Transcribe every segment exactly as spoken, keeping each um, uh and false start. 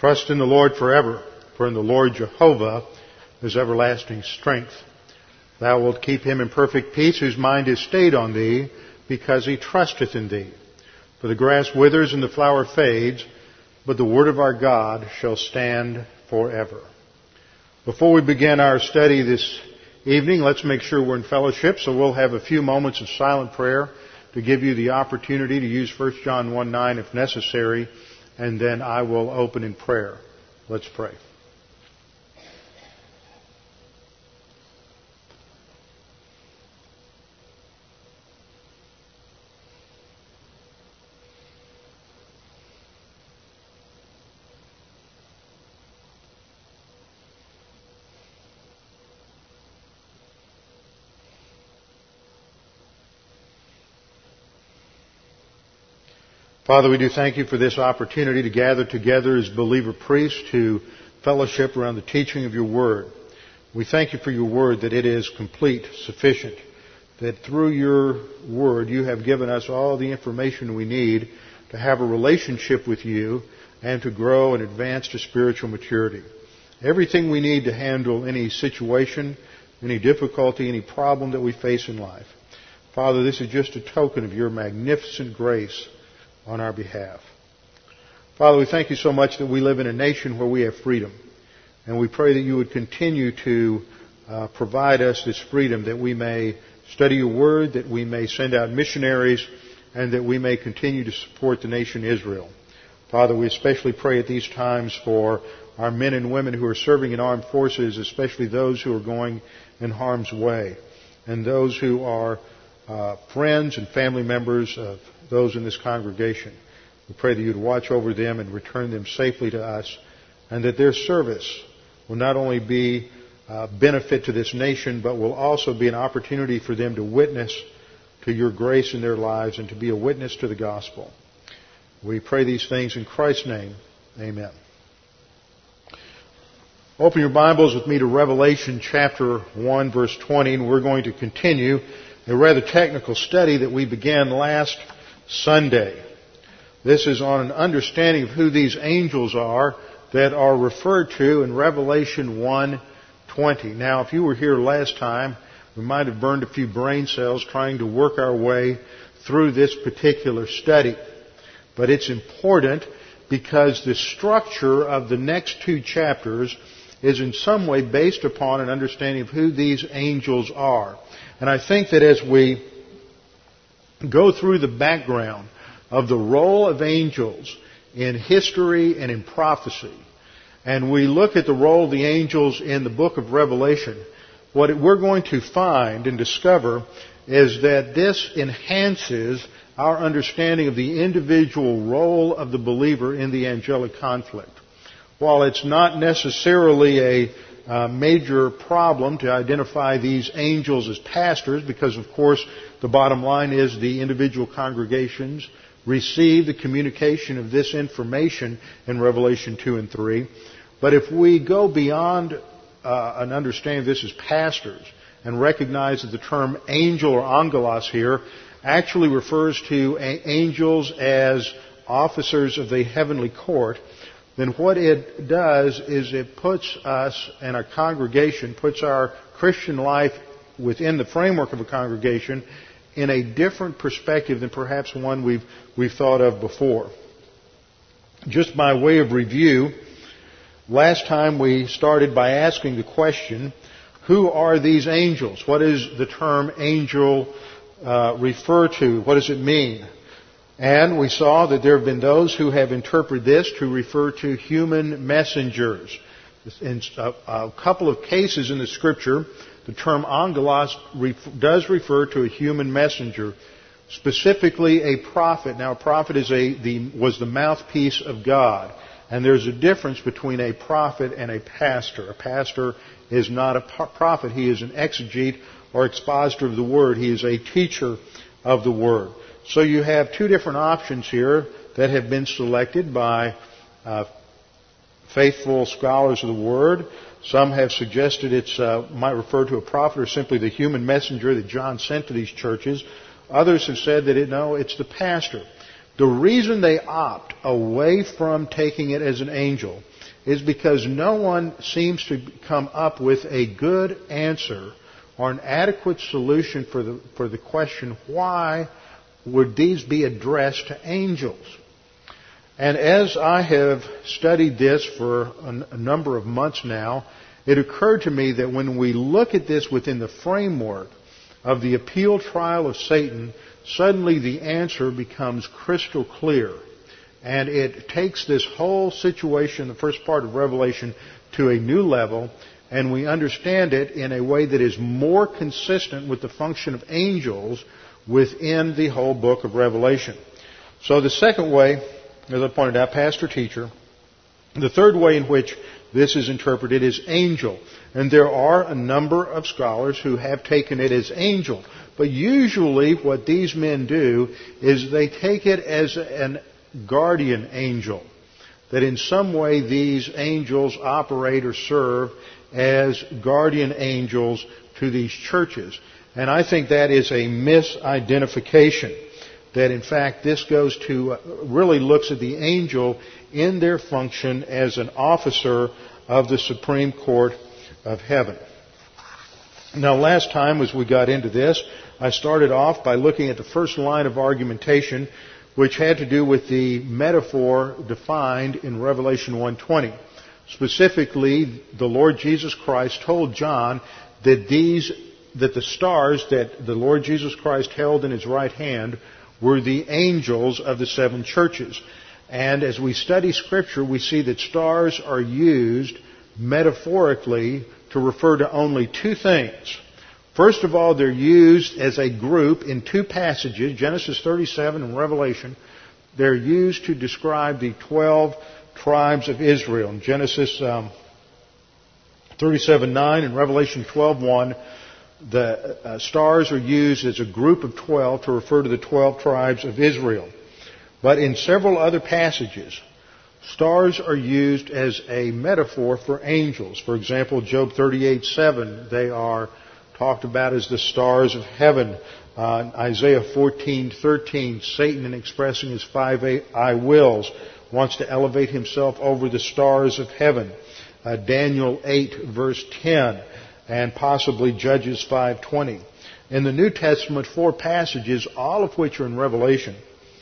Trust in the Lord forever, for in the Lord Jehovah is everlasting strength. Thou wilt keep him in perfect peace whose mind is stayed on thee, because he trusteth in thee. For the grass withers and the flower fades, but the word of our God shall stand forever. Before we begin our study this evening, let's make sure we're in fellowship, so we'll have a few moments of silent prayer to give you the opportunity to use First John one nine if necessary, and then I will open in prayer. Let's pray. Father, we do thank you for this opportunity to gather together as believer priests to fellowship around the teaching of your word. We thank you for your word, that it is complete, sufficient, that through your word you have given us all the information we need to have a relationship with you and to grow and advance to spiritual maturity. Everything we need to handle any situation, any difficulty, any problem that we face in life. Father, this is just a token of your magnificent grace on our behalf. Father, we thank you so much that we live in a nation where we have freedom. And we pray that you would continue to uh, provide us this freedom, that we may study your word, that we may send out missionaries, and that we may continue to support the nation Israel. Father, we especially pray at these times for our men and women who are serving in armed forces, especially those who are going in harm's way, and those who are uh, friends and family members of those in this congregation. We pray that you'd watch over them and return them safely to us, and that their service will not only be a benefit to this nation, but will also be an opportunity for them to witness to your grace in their lives and to be a witness to the gospel. We pray these things in Christ's name. Amen. Open your Bibles with me to Revelation chapter one, verse twenty, and we're going to continue a rather technical study that we began last Sunday. This is on an understanding of who these angels are that are referred to in Revelation one twenty. Now, if you were here last time, we might have burned a few brain cells trying to work our way through this particular study. But it's important because the structure of the next two chapters is in some way based upon an understanding of who these angels are. And I think that as we go through the background of the role of angels in history and in prophecy, and we look at the role of the angels in the book of Revelation, what we're going to find and discover is that this enhances our understanding of the individual role of the believer in the angelic conflict. While it's not necessarily a Uh, major problem to identify these angels as pastors, because of course the bottom line is the individual congregations receive the communication of this information in Revelation two and three. But if we go beyond uh, an understanding of this as pastors and recognize that the term angel or angelos here actually refers to a- angels as officers of the heavenly court, then what it does is it puts us and our congregation, puts our Christian life within the framework of a congregation in a different perspective than perhaps one we've, we've thought of before. Just by way of review, last time we started by asking the question, who are these angels? What does the term angel uh, refer to? What does it mean? And we saw that there have been those who have interpreted this to refer to human messengers. In a, a couple of cases in the Scripture, the term angelos ref- does refer to a human messenger, specifically a prophet. Now, a prophet is a, the, was the mouthpiece of God. And there's a difference between a prophet and a pastor. A pastor is not a prophet. He is an exegete or expositor of the Word. He is a teacher of the Word. So you have two different options here that have been selected by uh, faithful scholars of the Word. Some have suggested it uh, might refer to a prophet or simply the human messenger that John sent to these churches. Others have said that it, no, it's the pastor. The reason they opt away from taking it as an angel is because no one seems to come up with a good answer or an adequate solution for the, for the question, why would these be addressed to angels? And as I have studied this for a, a number of months now, it occurred to me that when we look at this within the framework of the appeal trial of Satan, suddenly the answer becomes crystal clear. And it takes this whole situation, the first part of Revelation, to a new level, and we understand it in a way that is more consistent with the function of angels within the whole book of Revelation. So the second way, as I pointed out, pastor, teacher. The third way in which this is interpreted is angel. And there are a number of scholars who have taken it as angel. But usually what these men do is they take it as an guardian angel. That in some way these angels operate or serve as guardian angels to these churches. And I think that is a misidentification. That in fact this goes to, really looks at the angel in their function as an officer of the Supreme Court of Heaven. Now last time as we got into this, I started off by looking at the first line of argumentation, which had to do with the metaphor defined in Revelation one twenty. Specifically, the Lord Jesus Christ told John that these, that the stars that the Lord Jesus Christ held in His right hand were the angels of the seven churches. And as we study Scripture, we see that stars are used metaphorically to refer to only two things. First of all, they're used as a group in two passages, Genesis thirty-seven and Revelation. They're used to describe the twelve tribes of Israel. In Genesis um, thirty-seven nine and Revelation twelve one, the uh, stars are used as a group of twelve to refer to the twelve tribes of Israel. But in several other passages, stars are used as a metaphor for angels. For example, Job thirty-eight seven, they are talked about as the stars of heaven. Uh, Isaiah fourteen thirteen, Satan, in expressing his five I wills, wants to elevate himself over the stars of heaven. Uh, Daniel eight verse ten, and possibly Judges five twenty. In the New Testament, four passages, all of which are in Revelation,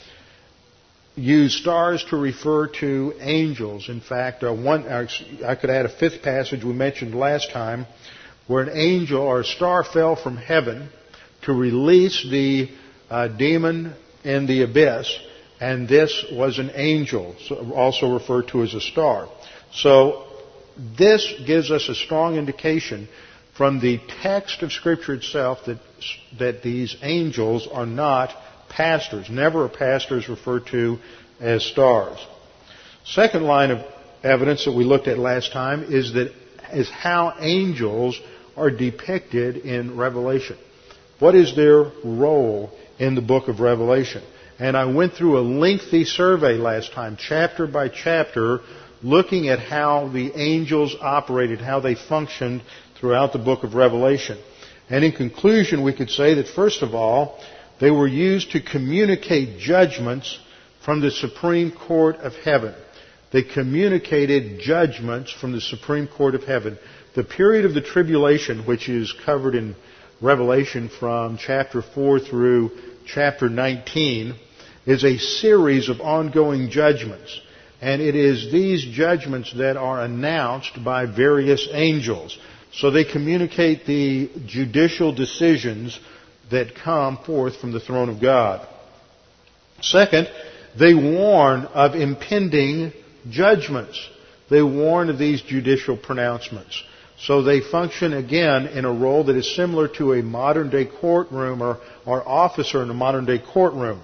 use stars to refer to angels. In fact, uh, one I could add a fifth passage we mentioned last time, where an angel or a star fell from heaven to release the uh, demon in the abyss, and this was an angel, also referred to as a star. So this gives us a strong indication from the text of Scripture itself that that these angels are not pastors. Never a pastor is referred to as stars. Second line of evidence that we looked at last time is that is how angels are depicted in Revelation. What is their role in the book of Revelation? And I went through a lengthy survey last time, chapter by chapter, looking at how the angels operated, how they functioned throughout the book of Revelation. And in conclusion, we could say that first of all, they were used to communicate judgments from the Supreme Court of Heaven. They communicated judgments from the Supreme Court of Heaven. The period of the tribulation, which is covered in Revelation from chapter four through chapter nineteen, is a series of ongoing judgments. And it is these judgments that are announced by various angels. So they communicate the judicial decisions that come forth from the throne of God. Second, they warn of impending judgments. They warn of these judicial pronouncements. So they function again in a role that is similar to a modern day courtroom or, or officer in a modern day courtroom.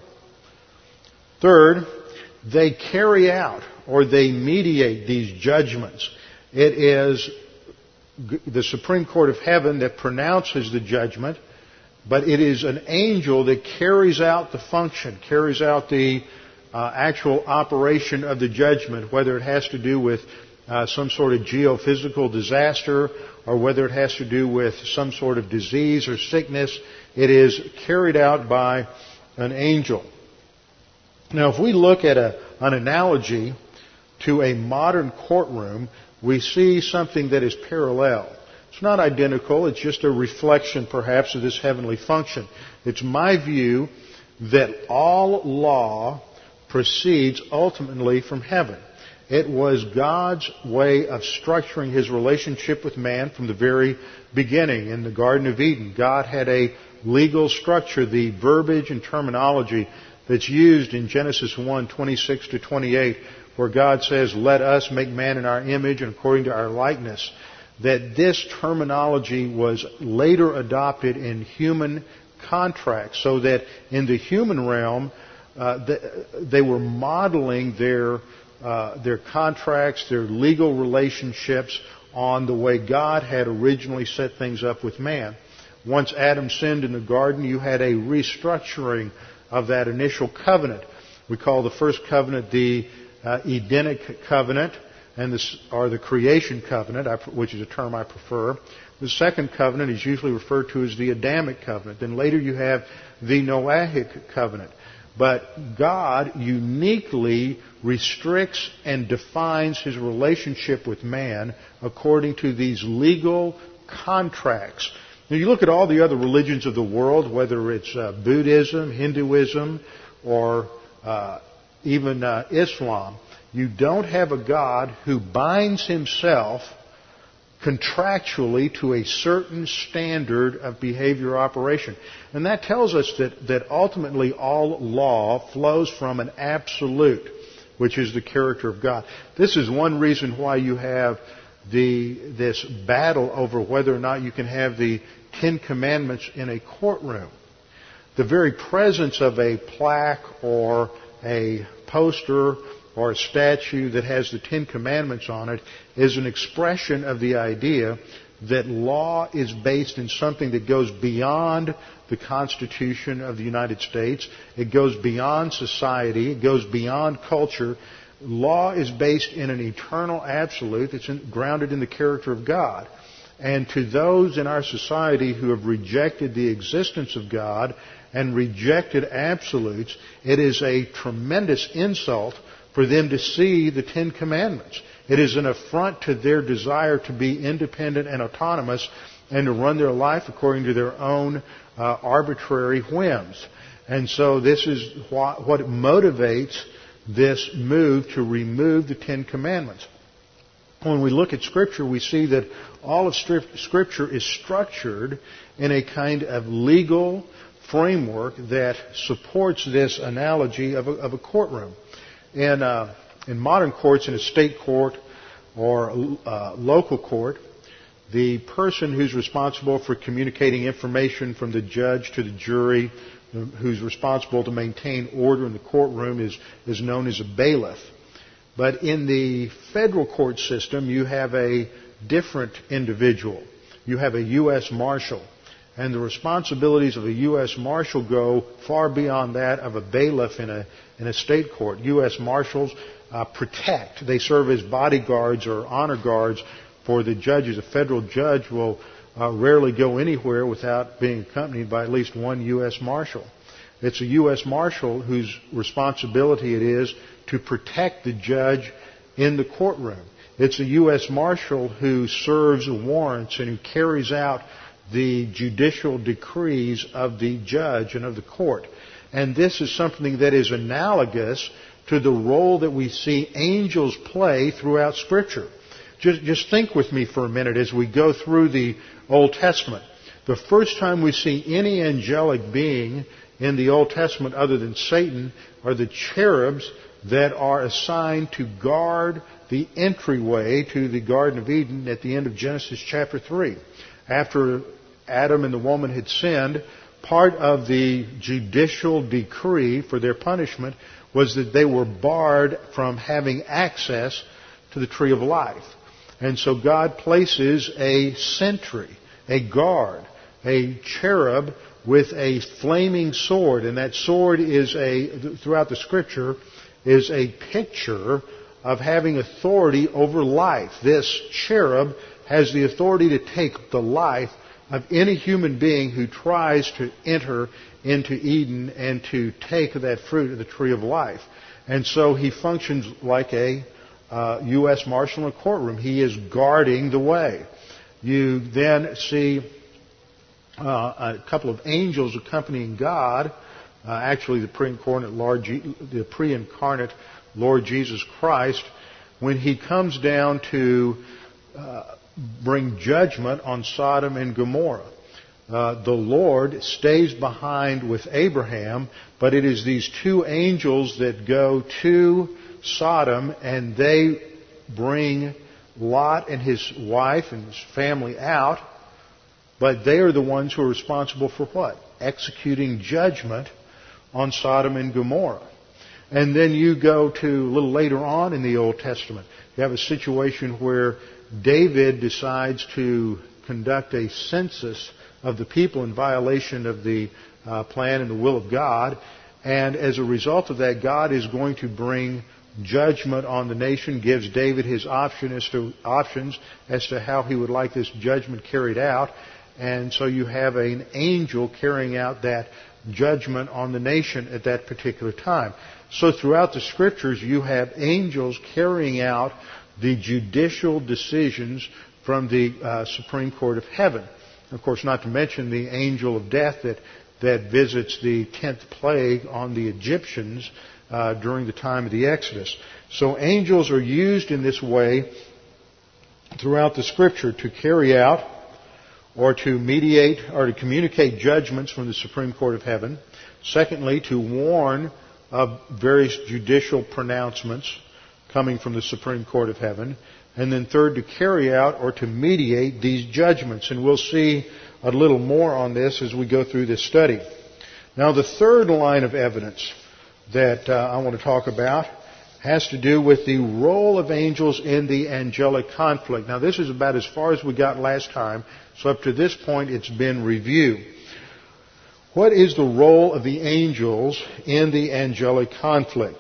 Third, they carry out or they mediate these judgments. It is the Supreme Court of Heaven that pronounces the judgment, but it is an angel that carries out the function, carries out the uh, actual operation of the judgment, whether it has to do with uh, some sort of geophysical disaster or whether it has to do with some sort of disease or sickness. It is carried out by an angel. Now, if we look at a, an analogy to a modern courtroom, we see something that is parallel. It's not identical, it's just a reflection perhaps of this heavenly function. It's my view that all law proceeds ultimately from heaven. It was God's way of structuring His relationship with man from the very beginning. In the Garden of Eden, God had a legal structure. The verbiage and terminology that's used in Genesis one, twenty-six to twenty-eight, where God says, "Let us make man in our image and according to our likeness," that this terminology was later adopted in human contracts, so that in the human realm, uh, they were modeling their uh, their contracts, their legal relationships on the way God had originally set things up with man. Once Adam sinned in the garden, you had a restructuring of that initial covenant. We call the first covenant the uh, Edenic covenant, and this, or the creation covenant, which is a term I prefer. The second covenant is usually referred to as the Adamic covenant. Then later you have the Noahic covenant. But God uniquely restricts and defines His relationship with man according to these legal contracts. Now you look at all the other religions of the world, whether it's uh, Buddhism, Hinduism, or uh, even uh, Islam, you don't have a God who binds Himself contractually to a certain standard of behavior operation. And that tells us that, that ultimately all law flows from an absolute, which is the character of God. This is one reason why you have the this battle over whether or not you can have the Ten Commandments in a courtroom. The very presence of a plaque or a poster or a statue that has the Ten Commandments on it is an expression of the idea that law is based in something that goes beyond the Constitution of the United States. It goes beyond society. It goes beyond culture. Law is based in an eternal absolute that's in, grounded in the character of God. And to those in our society who have rejected the existence of God and rejected absolutes, it is a tremendous insult for them to see the Ten Commandments. It is an affront to their desire to be independent and autonomous and to run their life according to their own uh, arbitrary whims. And so this is what, what motivates this move to remove the Ten Commandments. When we look at Scripture, we see that all of Scripture is structured in a kind of legal framework that supports this analogy of a, of a courtroom. In, uh, in modern courts, in a state court or a local court, the person who's responsible for communicating information from the judge to the jury, who's responsible to maintain order in the courtroom, is, is known as a bailiff. But in the federal court system, you have a different individual. You have a U S Marshal. And the responsibilities of a U S Marshal go far beyond that of a bailiff in a in a state court. U S Marshals uh, protect. They serve as bodyguards or honor guards for the judges. A federal judge will uh, rarely go anywhere without being accompanied by at least one U S Marshal. It's a U S Marshal whose responsibility it is to protect the judge in the courtroom. It's a U S Marshal who serves warrants and who carries out the judicial decrees of the judge and of the court. And this is something that is analogous to the role that we see angels play throughout Scripture. Just, just think with me for a minute as we go through the Old Testament. The first time we see any angelic being in the Old Testament other than Satan are the cherubs that are assigned to guard the entryway to the Garden of Eden at the end of Genesis chapter three. After Adam and the woman had sinned, part of the judicial decree for their punishment was that they were barred from having access to the tree of life. And so God places a sentry, a guard, a cherub with a flaming sword. And that sword is a, throughout the Scripture, is a picture of having authority over life. This cherub has the authority to take the life of any human being who tries to enter into Eden and to take that fruit of the tree of life. And so he functions like a uh, U S Marshal in a courtroom. He is guarding the way. You then see uh, a couple of angels accompanying God, uh, actually the pre-incarnate Lord, Je- the pre-incarnate Lord Jesus Christ, when He comes down to uh, bring judgment on Sodom and Gomorrah. Uh, the Lord stays behind with Abraham, but it is these two angels that go to Sodom, and they bring Lot and his wife and his family out, but they are the ones who are responsible for what? Executing judgment on Sodom and Gomorrah. And then you go to a little later on in the Old Testament. You have a situation where David decides to conduct a census of the people in violation of the uh, plan and the will of God. And as a result of that, God is going to bring judgment on the nation, gives David his option as to, options as to how he would like this judgment carried out. And so you have an angel carrying out that judgment on the nation at that particular time. So throughout the Scriptures, you have angels carrying out the judicial decisions from the uh, Supreme Court of Heaven. Of course, not to mention the angel of death that, that visits the tenth plague on the Egyptians uh, during the time of the Exodus. So angels are used in this way throughout the Scripture to carry out or to mediate or to communicate judgments from the Supreme Court of Heaven. Secondly, to warn of various judicial pronouncements coming from the Supreme Court of Heaven. And then third, to carry out or to mediate these judgments. And we'll see a little more on this as we go through this study. Now, the third line of evidence that uh, I want to talk about has to do with the role of angels in the angelic conflict. Now, this is about as far as we got last time. So up to this point, it's been review. What is the role of the angels in the angelic conflict?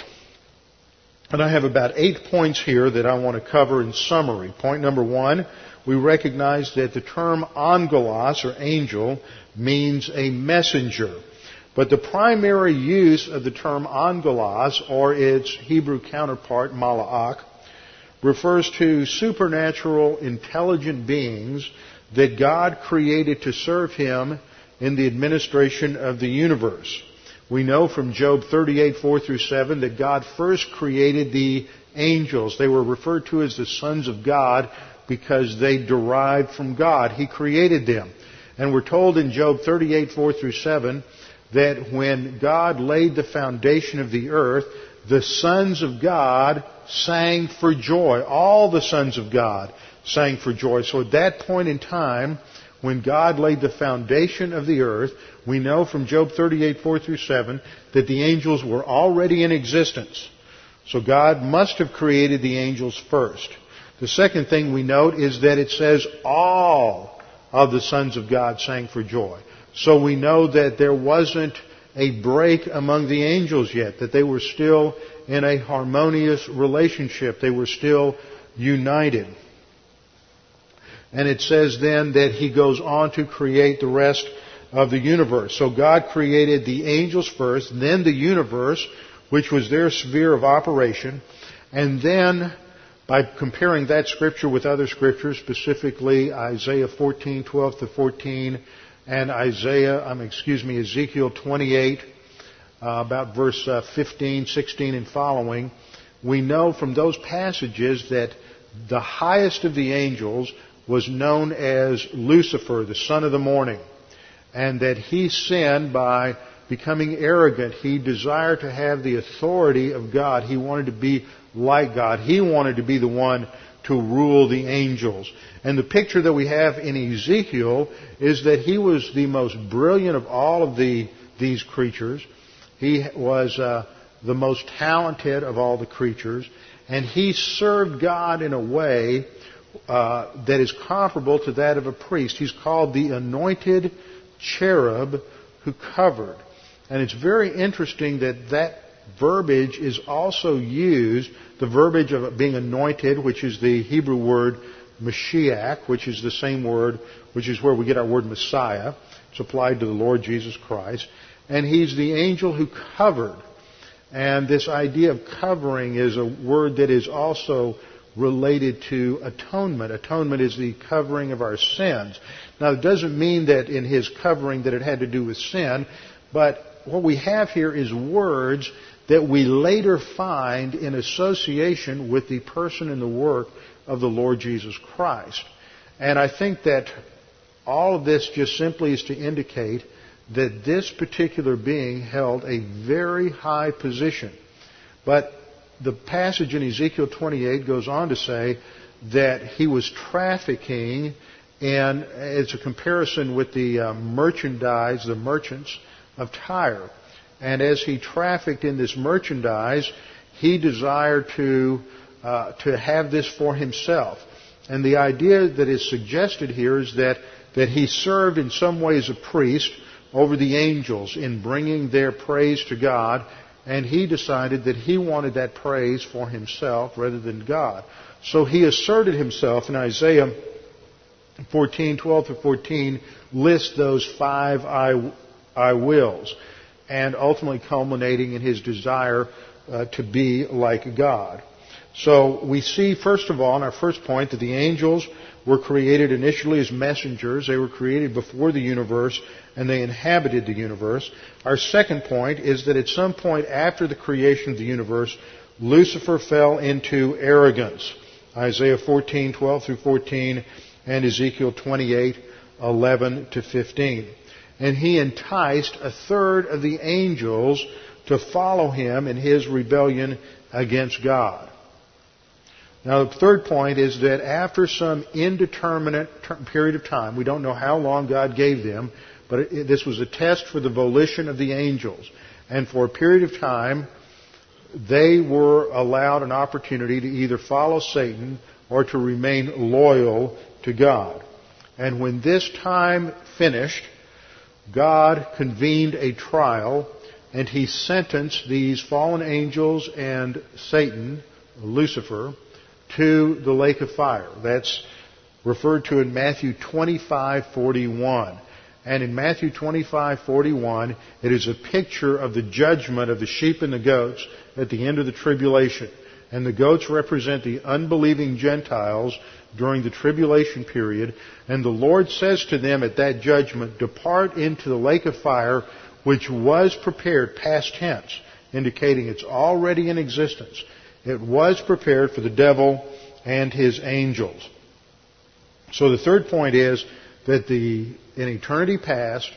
And I have about eight points here that I want to cover in summary. Point number one, we recognize that the term angelos, or angel, means a messenger. But the primary use of the term angelos, or its Hebrew counterpart, malach, refers to supernatural, intelligent beings that God created to serve Him in the administration of the universe. We know from Job thirty-eight, four through seven, that God first created the angels. They were referred to as the sons of God because they derived from God. He created them. And we're told in Job thirty-eight, four through seven, that when God laid the foundation of the earth, the sons of God sang for joy. All the sons of God sang for joy. So at that point in time, when God laid the foundation of the earth, we know from Job thirty-eight, four through seven, that the angels were already in existence. So God must have created the angels first. The second thing we note is that it says all of the sons of God sang for joy. So we know that there wasn't a break among the angels yet, that they were still in a harmonious relationship. They were still united. And it says then that He goes on to create the rest of the universe. So God created the angels first, then the universe, which was their sphere of operation. And then, by comparing that scripture with other scriptures, specifically Isaiah fourteen, twelve to fourteen, and Isaiah, um, excuse me, Ezekiel twenty-eight, uh, about verse uh, fifteen, sixteen, and following, we know from those passages that the highest of the angels was known as Lucifer, the son of the morning, and that he sinned by becoming arrogant. He desired to have the authority of God. He wanted to be like God. He wanted to be the one to rule the angels. And the picture that we have in Ezekiel is that he was the most brilliant of all of the these creatures. He was uh, the most talented of all the creatures, and he served God in a way Uh, that is comparable to that of a priest. He's called the anointed cherub who covered. And it's very interesting that that verbiage is also used, the verbiage of being anointed, which is the Hebrew word Mashiach, which is the same word, which is where we get our word Messiah. It's applied to the Lord Jesus Christ. And He's the angel who covered. And this idea of covering is a word that is also related to atonement. Atonement is the covering of our sins. Now, it doesn't mean that in his covering that it had to do with sin, but what we have here is words that we later find in association with the person and the work of the Lord Jesus Christ. And I think that all of this just simply is to indicate that this particular being held a very high position. But the passage in Ezekiel twenty-eight goes on to say that he was trafficking, and it's a comparison with the uh, merchandise, the merchants of Tyre. And as he trafficked in this merchandise, he desired to uh, to have this for himself. And the idea that is suggested here is that, that he served in some way as a priest over the angels in bringing their praise to God, and he decided that he wanted that praise for himself rather than God. So he asserted himself, in Isaiah fourteen, twelve through fourteen, lists those five I, I wills, and ultimately culminating in his desire uh, to be like God. So we see, first of all, in our first point, that the angels were created initially as messengers. They were created before the universe, and they inhabited the universe. Our second point is that at some point after the creation of the universe, Lucifer fell into arrogance. Isaiah fourteen, twelve through fourteen, and Ezekiel twenty-eight, eleven to fifteen. And he enticed a third of the angels to follow him in his rebellion against God. Now, the third point is that after some indeterminate period of time, we don't know how long God gave them, but it, this was a test for the volition of the angels. And for a period of time, they were allowed an opportunity to either follow Satan or to remain loyal to God. And when this time finished, God convened a trial, and he sentenced these fallen angels and Satan, Lucifer, to the lake of fire. That's referred to in Matthew twenty-five forty-one. And in Matthew twenty-five forty-one, it is a picture of the judgment of the sheep and the goats at the end of the tribulation. And the goats represent the unbelieving Gentiles during the tribulation period. And the Lord says to them at that judgment, "Depart into the lake of fire, which was prepared," past tense, indicating it's already in existence. It was prepared for the devil and his angels. So the third point is that the in eternity past,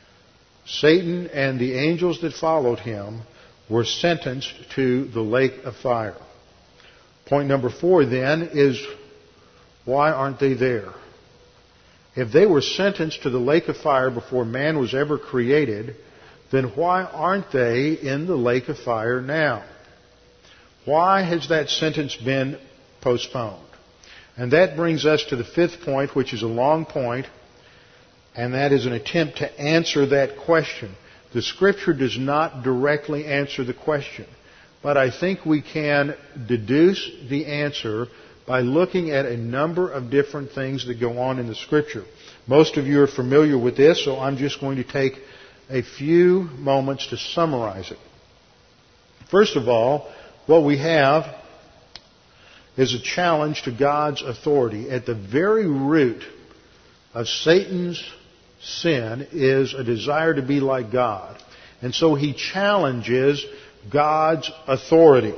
Satan and the angels that followed him were sentenced to the lake of fire. Point number four then is, why aren't they there? If they were sentenced to the lake of fire before man was ever created, then why aren't they in the lake of fire now? Why has that sentence been postponed? And that brings us to the fifth point, which is a long point, and that is an attempt to answer that question. The Scripture does not directly answer the question, but I think we can deduce the answer by looking at a number of different things that go on in the Scripture. Most of you are familiar with this, so I'm just going to take a few moments to summarize it. First of all, what we have is a challenge to God's authority. At the very root of Satan's sin is a desire to be like God. And so he challenges God's authority.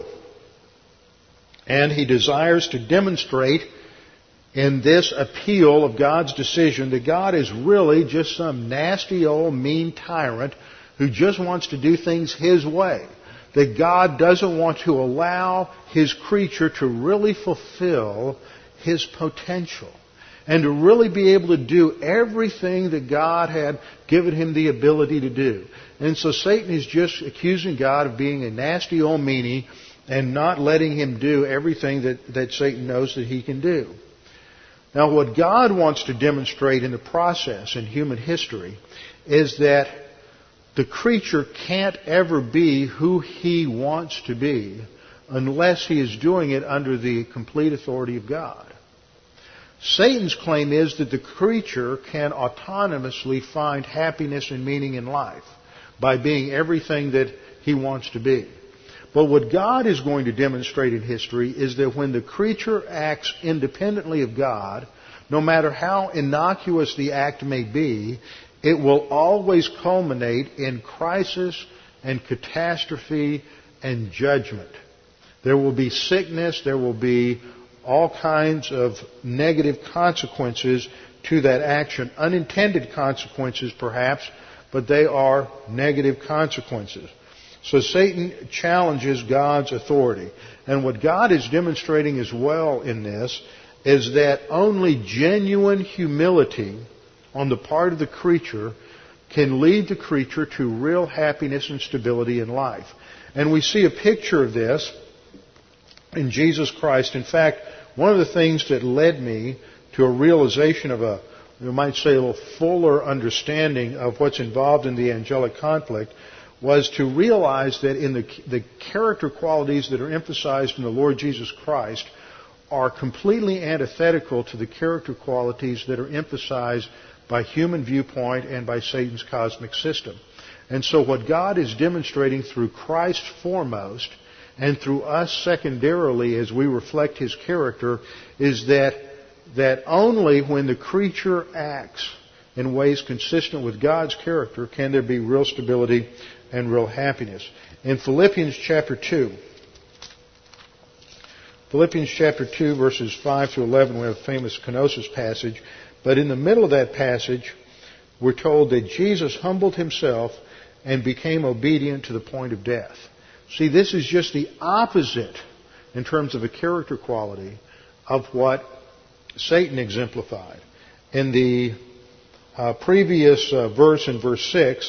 And he desires to demonstrate in this appeal of God's decision that God is really just some nasty old mean tyrant who just wants to do things his way. That God doesn't want to allow his creature to really fulfill his potential and to really be able to do everything that God had given him the ability to do. And so Satan is just accusing God of being a nasty old meanie and not letting him do everything that, that Satan knows that he can do. Now, what God wants to demonstrate in the process in human history is that the creature can't ever be who he wants to be unless he is doing it under the complete authority of God. Satan's claim is that the creature can autonomously find happiness and meaning in life by being everything that he wants to be. But what God is going to demonstrate in history is that when the creature acts independently of God, no matter how innocuous the act may be, it will always culminate in crisis and catastrophe and judgment. There will be sickness, there will be all kinds of negative consequences to that action. Unintended consequences, perhaps, but they are negative consequences. So Satan challenges God's authority. And what God is demonstrating as well in this is that only genuine humility on the part of the creature can lead the creature to real happiness and stability in life. And we see a picture of this in Jesus Christ. In fact, one of the things that led me to a realization of a, you might say, a little fuller understanding of what's involved in the angelic conflict was to realize that in the, the character qualities that are emphasized in the Lord Jesus Christ are completely antithetical to the character qualities that are emphasized by human viewpoint and by Satan's cosmic system. And so what God is demonstrating through Christ foremost and through us secondarily as we reflect His character is that, that only when the creature acts in ways consistent with God's character can there be real stability and real happiness. In Philippians chapter two, Philippians chapter two, verses five to eleven, we have a famous kenosis passage. But in the middle of that passage, we're told that Jesus humbled Himself and became obedient to the point of death. See, this is just the opposite in terms of a character quality of what Satan exemplified. In the uh, previous uh, verse, in verse six,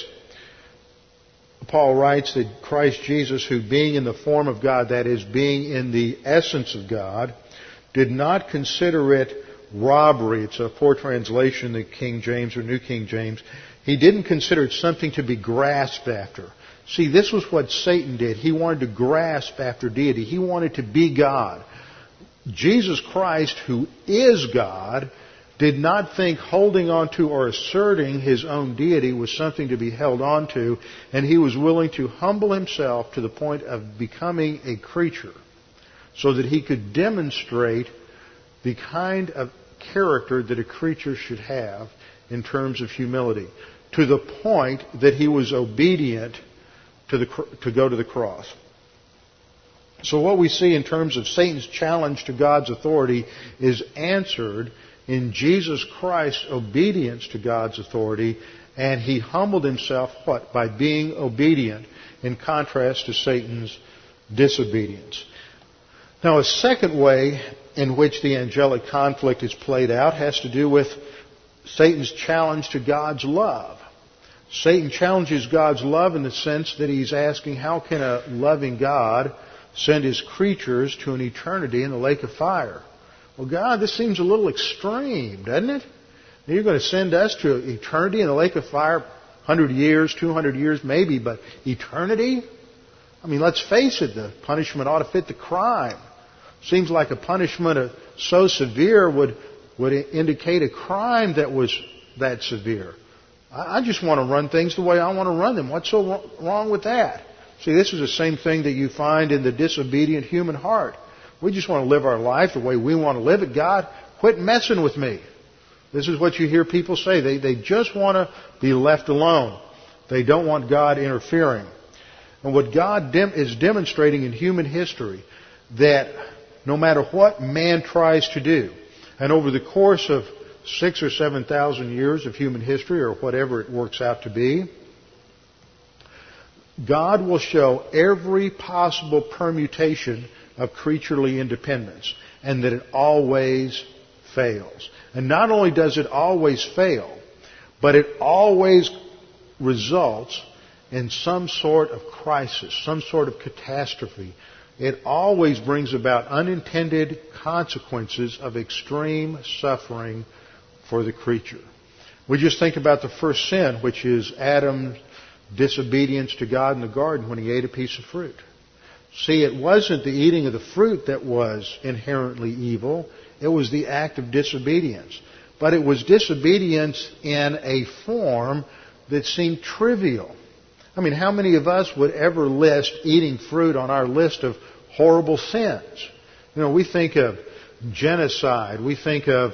Paul writes that Christ Jesus, who being in the form of God, that is, being in the essence of God, did not consider it robbery. It's a poor translation, the King James or New King James. He didn't consider it something to be grasped after. See, this was what Satan did. He wanted to grasp after deity. He wanted to be God. Jesus Christ, who is God, did not think holding on to or asserting His own deity was something to be held on to, and He was willing to humble Himself to the point of becoming a creature so that He could demonstrate the kind of character that a creature should have in terms of humility, to the point that He was obedient to, the, to go to the cross. So what we see in terms of Satan's challenge to God's authority is answered in Jesus Christ's obedience to God's authority, and He humbled Himself, what? By being obedient, in contrast to Satan's disobedience. Now, a second way in which the angelic conflict is played out has to do with Satan's challenge to God's love. Satan challenges God's love in the sense that he's asking, how can a loving God send His creatures to an eternity in the lake of fire? Well, God, this seems a little extreme, doesn't it? You're going to send us to eternity in the lake of fire, one hundred years, two hundred years maybe, but eternity? I mean, let's face it, the punishment ought to fit the crime. Seems like a punishment so severe would, would indicate a crime that was that severe. I just want to run things the way I want to run them. What's so wrong with that? See, this is the same thing that you find in the disobedient human heart. We just want to live our life the way we want to live it. God, quit messing with me. This is what you hear people say. They, they just want to be left alone. They don't want God interfering. And what God dem- is demonstrating in human history, that no matter what man tries to do, and over the course of six or seven thousand years of human history, or whatever it works out to be, God will show every possible permutation of creaturely independence, and that it always fails. And not only does it always fail, but it always results in some sort of crisis, some sort of catastrophe. It always brings about unintended consequences of extreme suffering for the creature. We just think about the first sin, which is Adam's disobedience to God in the garden when he ate a piece of fruit. See, it wasn't the eating of the fruit that was inherently evil. It was the act of disobedience. But it was disobedience in a form that seemed trivial. I mean, how many of us would ever list eating fruit on our list of horrible sins? You know, we think of genocide. We think of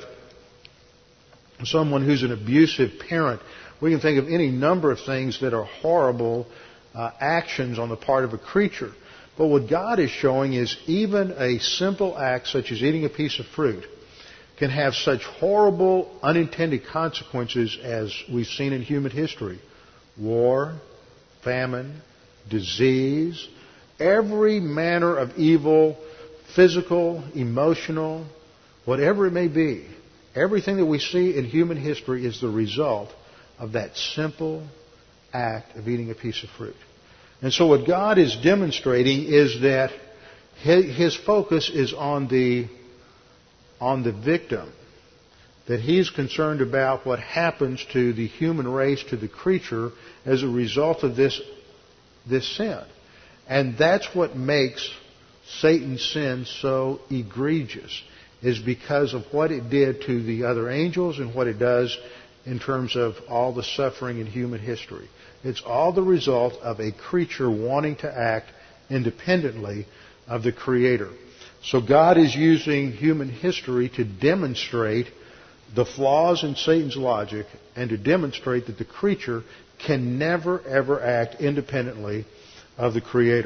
someone who's an abusive parent. We can think of any number of things that are horrible uh, actions on the part of a creature. But what God is showing is even a simple act such as eating a piece of fruit can have such horrible unintended consequences as we've seen in human history. War, famine, disease, every manner of evil, physical, emotional, whatever it may be. Everything that we see in human history is the result of that simple act of eating a piece of fruit. And so what God is demonstrating is that His focus is on the, on the victim. That He's concerned about what happens to the human race, to the creature, as a result of this, this sin. And that's what makes Satan's sin so egregious, is because of what it did to the other angels and what it does in terms of all the suffering in human history. It's all the result of a creature wanting to act independently of the Creator. So God is using human history to demonstrate the flaws in Satan's logic and to demonstrate that the creature can never, ever act independently of the Creator.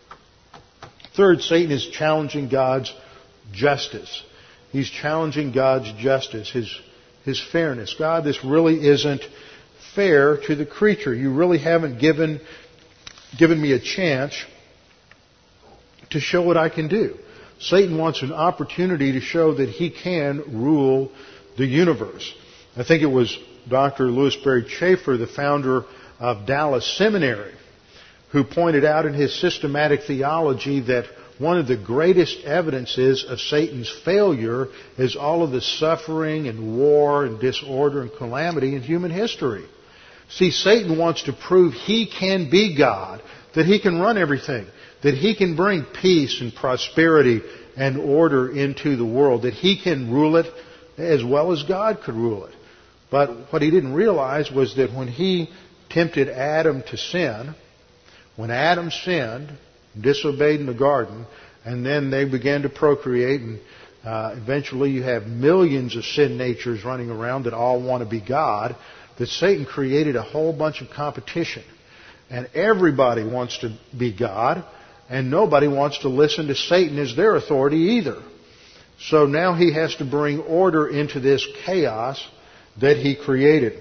Third, Satan is challenging God's justice. He's challenging God's justice, His, His fairness. God, this really isn't fair to the creature. You really haven't given, given me a chance to show what I can do. Satan wants an opportunity to show that he can rule the universe. I think it was Doctor Louis Berry Chafer, the founder of Dallas Seminary, who pointed out in his systematic theology that one of the greatest evidences of Satan's failure is all of the suffering and war and disorder and calamity in human history. See, Satan wants to prove he can be God, that he can run everything, that he can bring peace and prosperity and order into the world, that he can rule it as well as God could rule it. But what he didn't realize was that when he tempted Adam to sin, when Adam sinned, disobeyed in the garden, and then they began to procreate, and uh, eventually you have millions of sin natures running around that all want to be God, that Satan created a whole bunch of competition. And everybody wants to be God, and nobody wants to listen to Satan as their authority either. So now he has to bring order into this chaos that he created.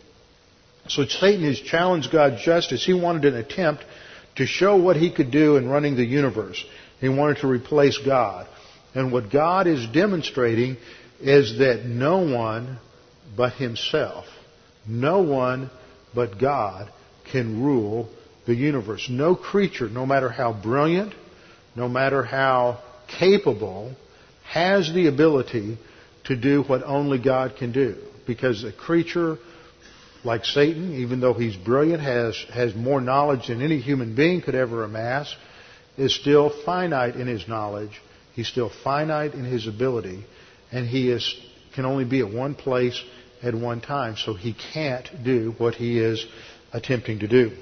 So Satan has challenged God's justice. He wanted an attempt to show what he could do in running the universe. He wanted to replace God. And what God is demonstrating is that no one but himself, no one but God can rule the universe. No creature, no matter how brilliant, no matter how capable, has the ability to do what only God can do. Because a creature like Satan, even though he's brilliant, has, has more knowledge than any human being could ever amass, is still finite in his knowledge. He's still finite in his ability. And he is can only be at one place at one time. So he can't do what he is attempting to do.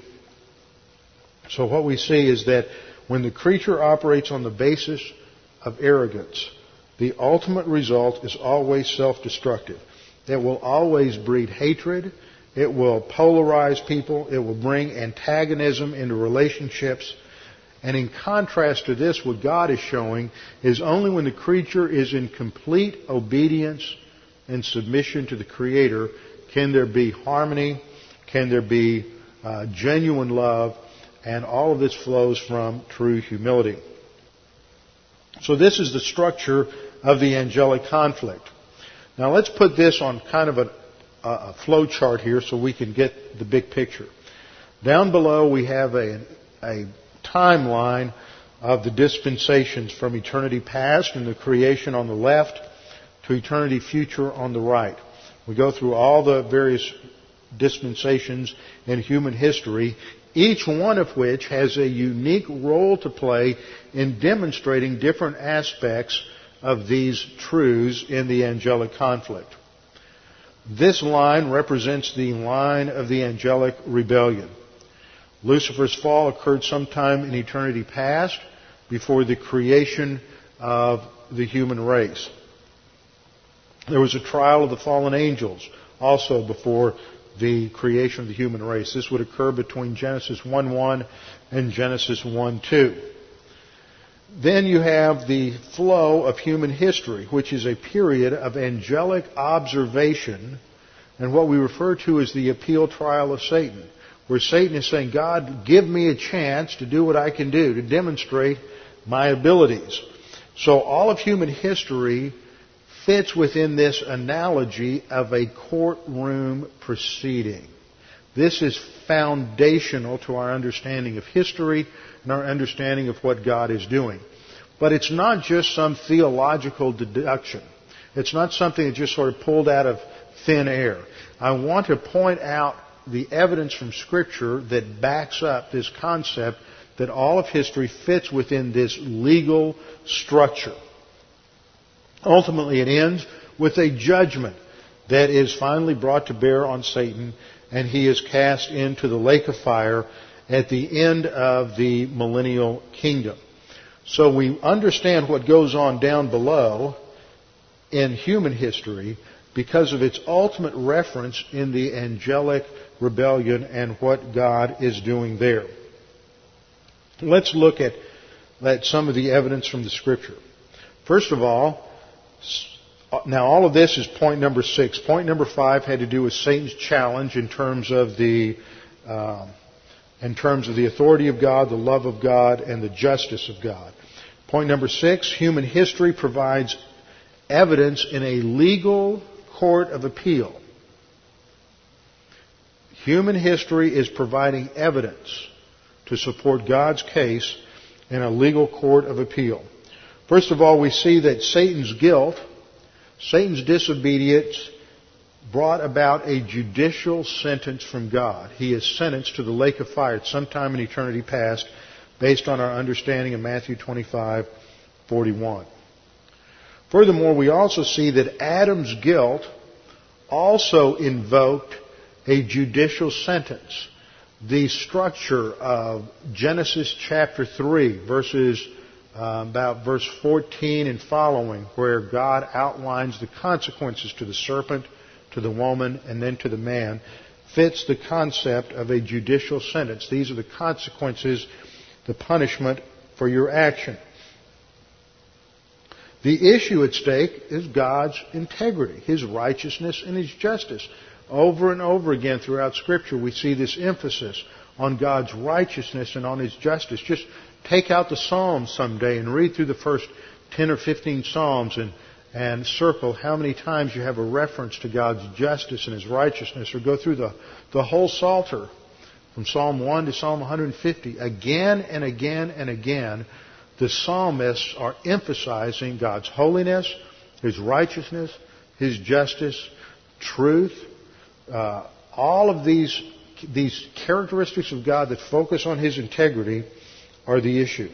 So what we see is that when the creature operates on the basis of arrogance, the ultimate result is always self-destructive. It will always breed hatred. It will polarize people. It will bring antagonism into relationships. And in contrast to this, what God is showing is only when the creature is in complete obedience and submission to the Creator can there be harmony, can there be uh, genuine love, and all of this flows from true humility. So this is the structure of the angelic conflict. Now let's put this on kind of a, a flow chart here so we can get the big picture. Down below we have a, a timeline of the dispensations from eternity past and the creation on the left to eternity future on the right. We go through all the various dispensations in human history, each one of which has a unique role to play in demonstrating different aspects of these truths in the angelic conflict. This line represents the line of the angelic rebellion. Lucifer's fall occurred sometime in eternity past, before the creation of the human race. There was a trial of the fallen angels also before the creation of the human race. This would occur between Genesis one one and Genesis one two. Then you have the flow of human history, which is a period of angelic observation and what we refer to as the appeal trial of Satan, where Satan is saying, God, give me a chance to do what I can do, to demonstrate my abilities. So all of human history fits within this analogy of a courtroom proceeding. This is foundational to our understanding of history and our understanding of what God is doing. But it's not just some theological deduction. It's not something that's just sort of pulled out of thin air. I want to point out the evidence from Scripture that backs up this concept that all of history fits within this legal structure. Ultimately, it ends with a judgment that is finally brought to bear on Satan, and he is cast into the lake of fire at the end of the millennial kingdom. So we understand what goes on down below in human history because of its ultimate reference in the angelic rebellion and what God is doing there. Let's look at, at some of the evidence from the Scripture. First of all, now all of this is point number six. Point number five had to do with Satan's challenge in terms of the um, in terms of the authority of God, the love of God, and the justice of God. Point number six, human history provides evidence in a legal court of appeal. Human history is providing evidence to support God's case in a legal court of appeal. First of all, we see that Satan's guilt, Satan's disobedience, brought about a judicial sentence from God. He is sentenced to the lake of fire at some time in eternity past, based on our understanding of Matthew twenty-five forty-one. Furthermore, we also see that Adam's guilt also invoked a judicial sentence. The structure of Genesis chapter three, verses uh, about verse fourteen and following, where God outlines the consequences to the serpent, to the woman, and then to the man, fits the concept of a judicial sentence. These are the consequences, the punishment for your action. The issue at stake is God's integrity, His righteousness, and His justice. Over and over again throughout Scripture, we see this emphasis on God's righteousness and on His justice. Just take out the Psalms someday and read through the first ten or fifteen Psalms and, and circle how many times you have a reference to God's justice and His righteousness, or go through the, the whole Psalter from Psalm one to Psalm one hundred fifty. Again and again and again, the psalmists are emphasizing God's holiness, His righteousness, His justice, truth. Uh, all of these, these characteristics of God that focus on His integrity are the issue.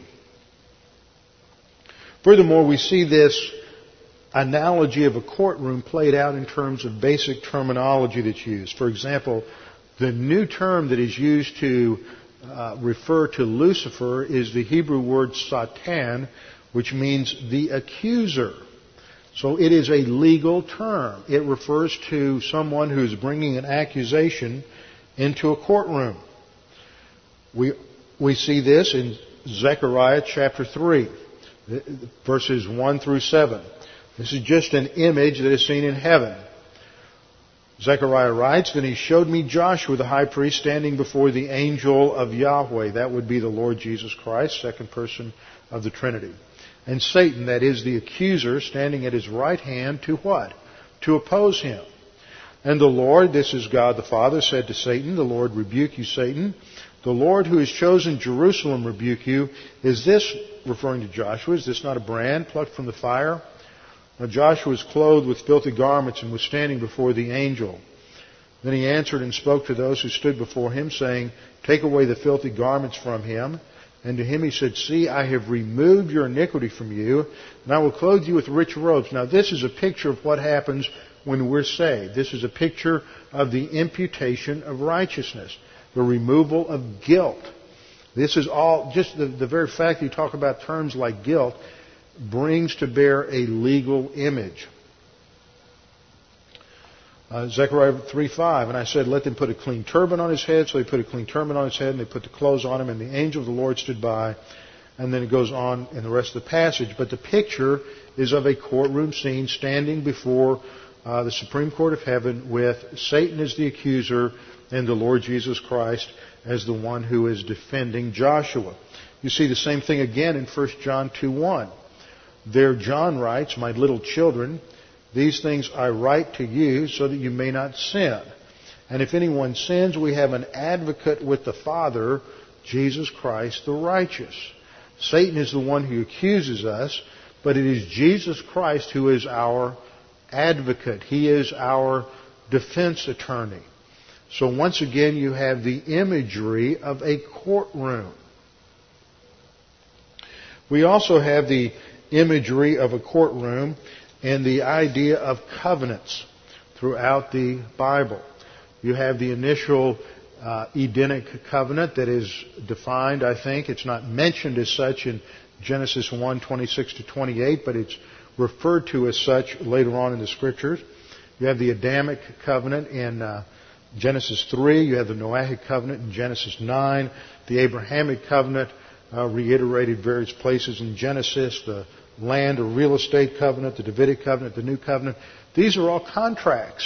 Furthermore, we see this analogy of a courtroom played out in terms of basic terminology that's used. For example, the new term that is used to uh, refer to Lucifer is the Hebrew word Satan, which means the accuser. So it is a legal term. It refers to someone who's bringing an accusation into a courtroom. We, we see this in Zechariah chapter three, verses one through seven. This is just an image that is seen in heaven. Zechariah writes, "Then he showed me Joshua the high priest standing before the angel of Yahweh." That would be the Lord Jesus Christ, second person of the Trinity. "And Satan," that is the accuser, "standing at his right hand to what? To oppose him. And the Lord," this is God the Father, "said to Satan, 'The Lord rebuke you, Satan. The Lord who has chosen Jerusalem rebuke you.' Is this," referring to Joshua, "is this not a brand plucked from the fire?" Now Joshua was clothed with filthy garments and was standing before the angel. Then he answered and spoke to those who stood before him, saying, "Take away the filthy garments from him." And to him he said, "See, I have removed your iniquity from you, and I will clothe you with rich robes." Now this is a picture of what happens when we're saved. This is a picture of the imputation of righteousness. the removal of guilt. This is all, just the, the very fact that you talk about terms like guilt brings to bear a legal image. Uh, Zechariah three five, and I said, let them put a clean turban on his head. So they put a clean turban on his head, and they put the clothes on him, and the angel of the Lord stood by. And then it goes on in the rest of the passage. But the picture is of a courtroom scene standing before uh, the Supreme Court of Heaven with Satan as the accuser and the Lord Jesus Christ as the one who is defending Joshua. You see the same thing again in First John two one. There John writes, my little children, these things I write to you so that you may not sin. And if anyone sins, we have an advocate with the Father, Jesus Christ the righteous. Satan is the one who accuses us, but it is Jesus Christ who is our advocate. He is our defense attorney. So once again, you have the imagery of a courtroom. We also have the imagery of a courtroom and the idea of covenants throughout the Bible. You have the initial uh, Edenic covenant that is defined, I think. It's not mentioned as such in Genesis one, twenty-six to twenty-eight, but it's referred to as such later on in the Scriptures. You have the Adamic covenant in uh, Genesis three. You have the Noahic covenant in Genesis nine. The Abrahamic covenant uh, reiterated various places in Genesis. The land or real estate covenant, the Davidic covenant, the New Covenant. These are all contracts.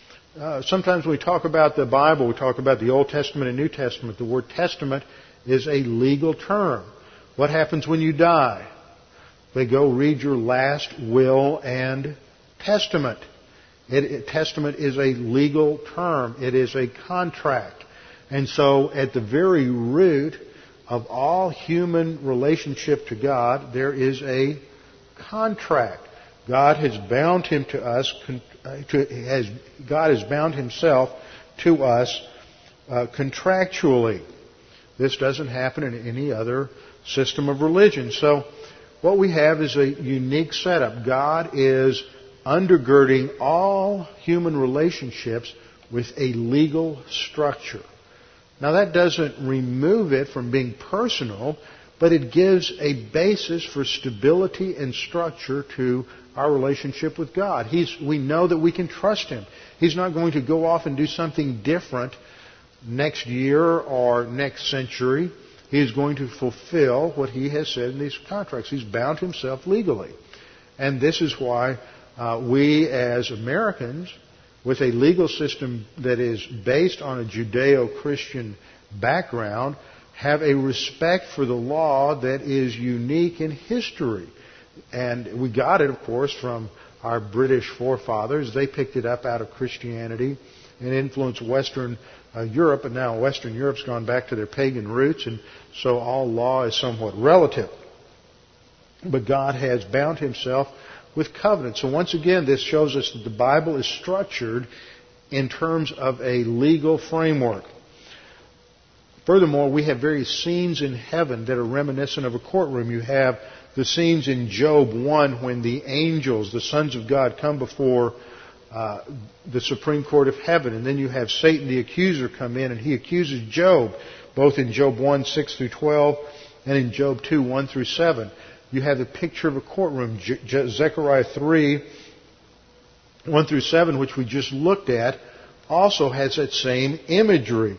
Uh, sometimes when we talk about the Bible, we talk about the Old Testament and New Testament. The word testament is a legal term. What happens when you die? They go read your last will and testament. It, it, testament is a legal term. It is a contract. And so at the very root of all human relationship to God, there is a contract. God has bound him to us. To, has, God has bound himself to us uh, contractually. This doesn't happen in any other system of religion. So what we have is a unique setup. God is undergirding all human relationships with a legal structure. Now that doesn't remove it from being personal, but it gives a basis for stability and structure to our relationship with God. He's, we know that we can trust Him. He's not going to go off and do something different next year or next century. He is going to fulfill what He has said in these contracts. He's bound Himself legally. And this is why uh, we as Americans, with a legal system that is based on a Judeo-Christian background, have a respect for the law that is unique in history. And we got it, of course, from our British forefathers. They picked it up out of Christianity and influenced Western uh, Europe. And now Western Europe's gone back to their pagan roots, and so all law is somewhat relative. But God has bound Himself with covenant. So once again, this shows us that the Bible is structured in terms of a legal framework. Furthermore, we have various scenes in heaven that are reminiscent of a courtroom. You have the scenes in Job one when the angels, the sons of God, come before uh, the Supreme Court of Heaven. And then you have Satan, the accuser, come in, and he accuses Job, both in Job one, six through twelve, and in Job two, one through seven. You have the picture of a courtroom. Je- Zechariah three, one through seven, which we just looked at, also has that same imagery.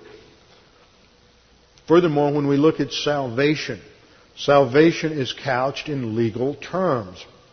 Furthermore, when we look at salvation, salvation is couched in legal terms.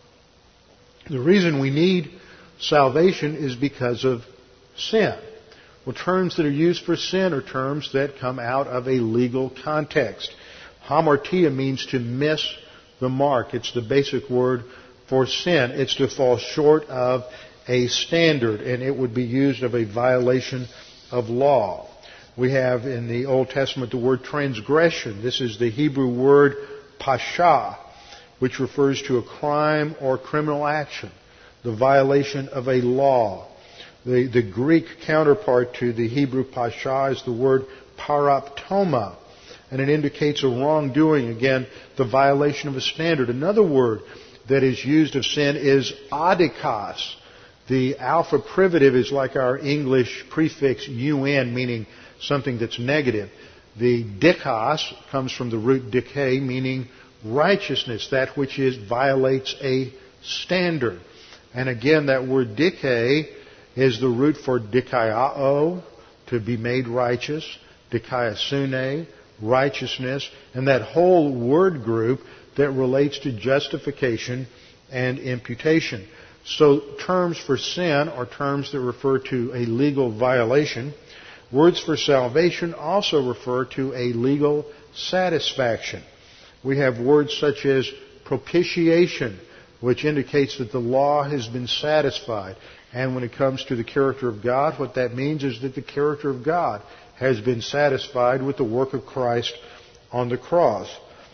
The reason we need salvation is because of sin. Well, terms that are used for sin are terms that come out of a legal context. Hamartia means to miss the mark. It's the basic word for sin. It's to fall short of a standard, and it would be used of a violation of law. We have in the Old Testament the word transgression. This is the Hebrew word pasha, which refers to a crime or criminal action, the violation of a law. The, the Greek counterpart to the Hebrew pasha is the word paraptoma, and it indicates a wrongdoing, again, the violation of a standard. Another word that is used of sin is adikos. The alpha privative is like our English prefix un, meaning something that's negative. The dikos comes from the root dike, meaning righteousness, that which is violates a standard. And again, that word dike is the root for dikaiao, to be made righteous, dikaiasune, righteousness, and that whole word group that relates to justification and imputation. So terms for sin are terms that refer to a legal violation. Words for salvation also refer to a legal satisfaction. We have words such as propitiation, which indicates that the law has been satisfied. And when it comes to the character of God, what that means is that the character of God has been satisfied with the work of Christ on the cross.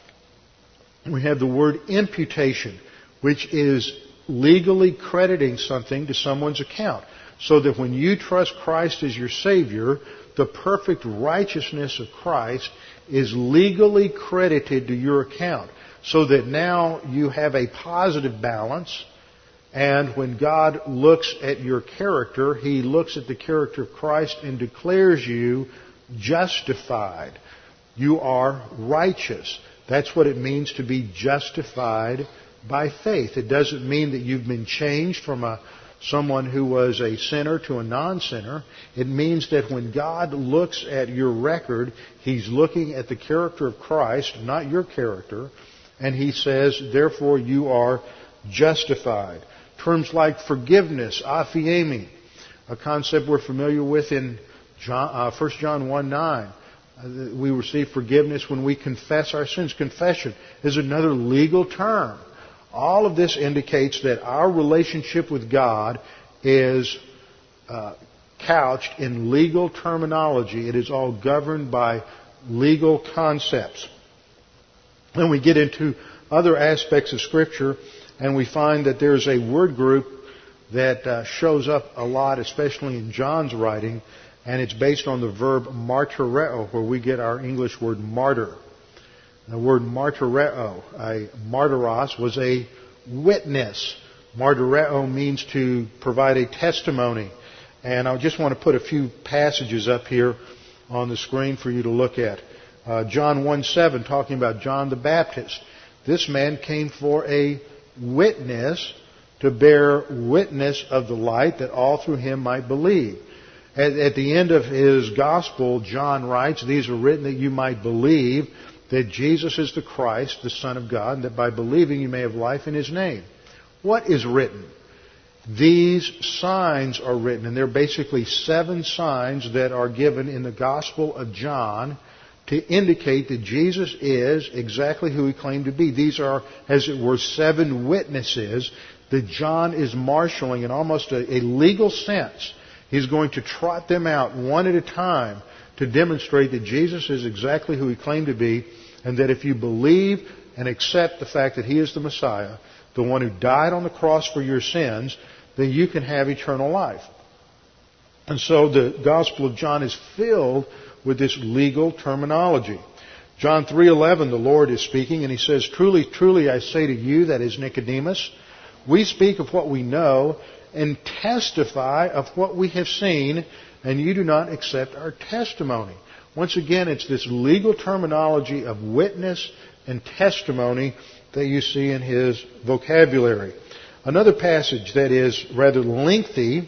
We have the word imputation, which is legally crediting something to someone's account. So that when you trust Christ as your Savior, the perfect righteousness of Christ is legally credited to your account. So that now you have a positive balance, and when God looks at your character, He looks at the character of Christ and declares you justified. You are righteous. That's what it means to be justified by faith. It doesn't mean that you've been changed from a someone who was a sinner to a non-sinner. It means that when God looks at your record, He's looking at the character of Christ, not your character, and He says, therefore you are justified. Terms like forgiveness, aphiemi, a concept we're familiar with in John, uh, First John one nine. Uh, we receive forgiveness when we confess our sins. Confession is another legal term. All of this indicates that our relationship with God is uh, couched in legal terminology. It is all governed by legal concepts. Then we get into other aspects of Scripture, and we find that there's a word group that uh, shows up a lot, especially in John's writing, and it's based on the verb martyreo, where we get our English word martyr. The word martyreo, a martyros, was a witness. Martyreo means to provide a testimony. And I just want to put a few passages up here on the screen for you to look at. Uh, John one seven, talking about John the Baptist. This man came for a witness, to bear witness of the light, that all through him might believe. At, at the end of his gospel, John writes, these are written that you might believe that Jesus is the Christ, the Son of God, and that by believing you may have life in His name. What is written? These signs are written, and they're basically seven signs that are given in the Gospel of John to indicate that Jesus is exactly who He claimed to be. These are, as it were, seven witnesses that John is marshaling in almost a, a legal sense. He's going to trot them out one at a time to demonstrate that Jesus is exactly who He claimed to be, and that if you believe and accept the fact that He is the Messiah, the one who died on the cross for your sins, then you can have eternal life. And so the Gospel of John is filled with this legal terminology. John three eleven, the Lord is speaking, and He says, truly, truly, I say to you, that is Nicodemus, we speak of what we know and testify of what we have seen, and you do not accept our testimony. Once again, it's this legal terminology of witness and testimony that you see in his vocabulary. Another passage that is rather lengthy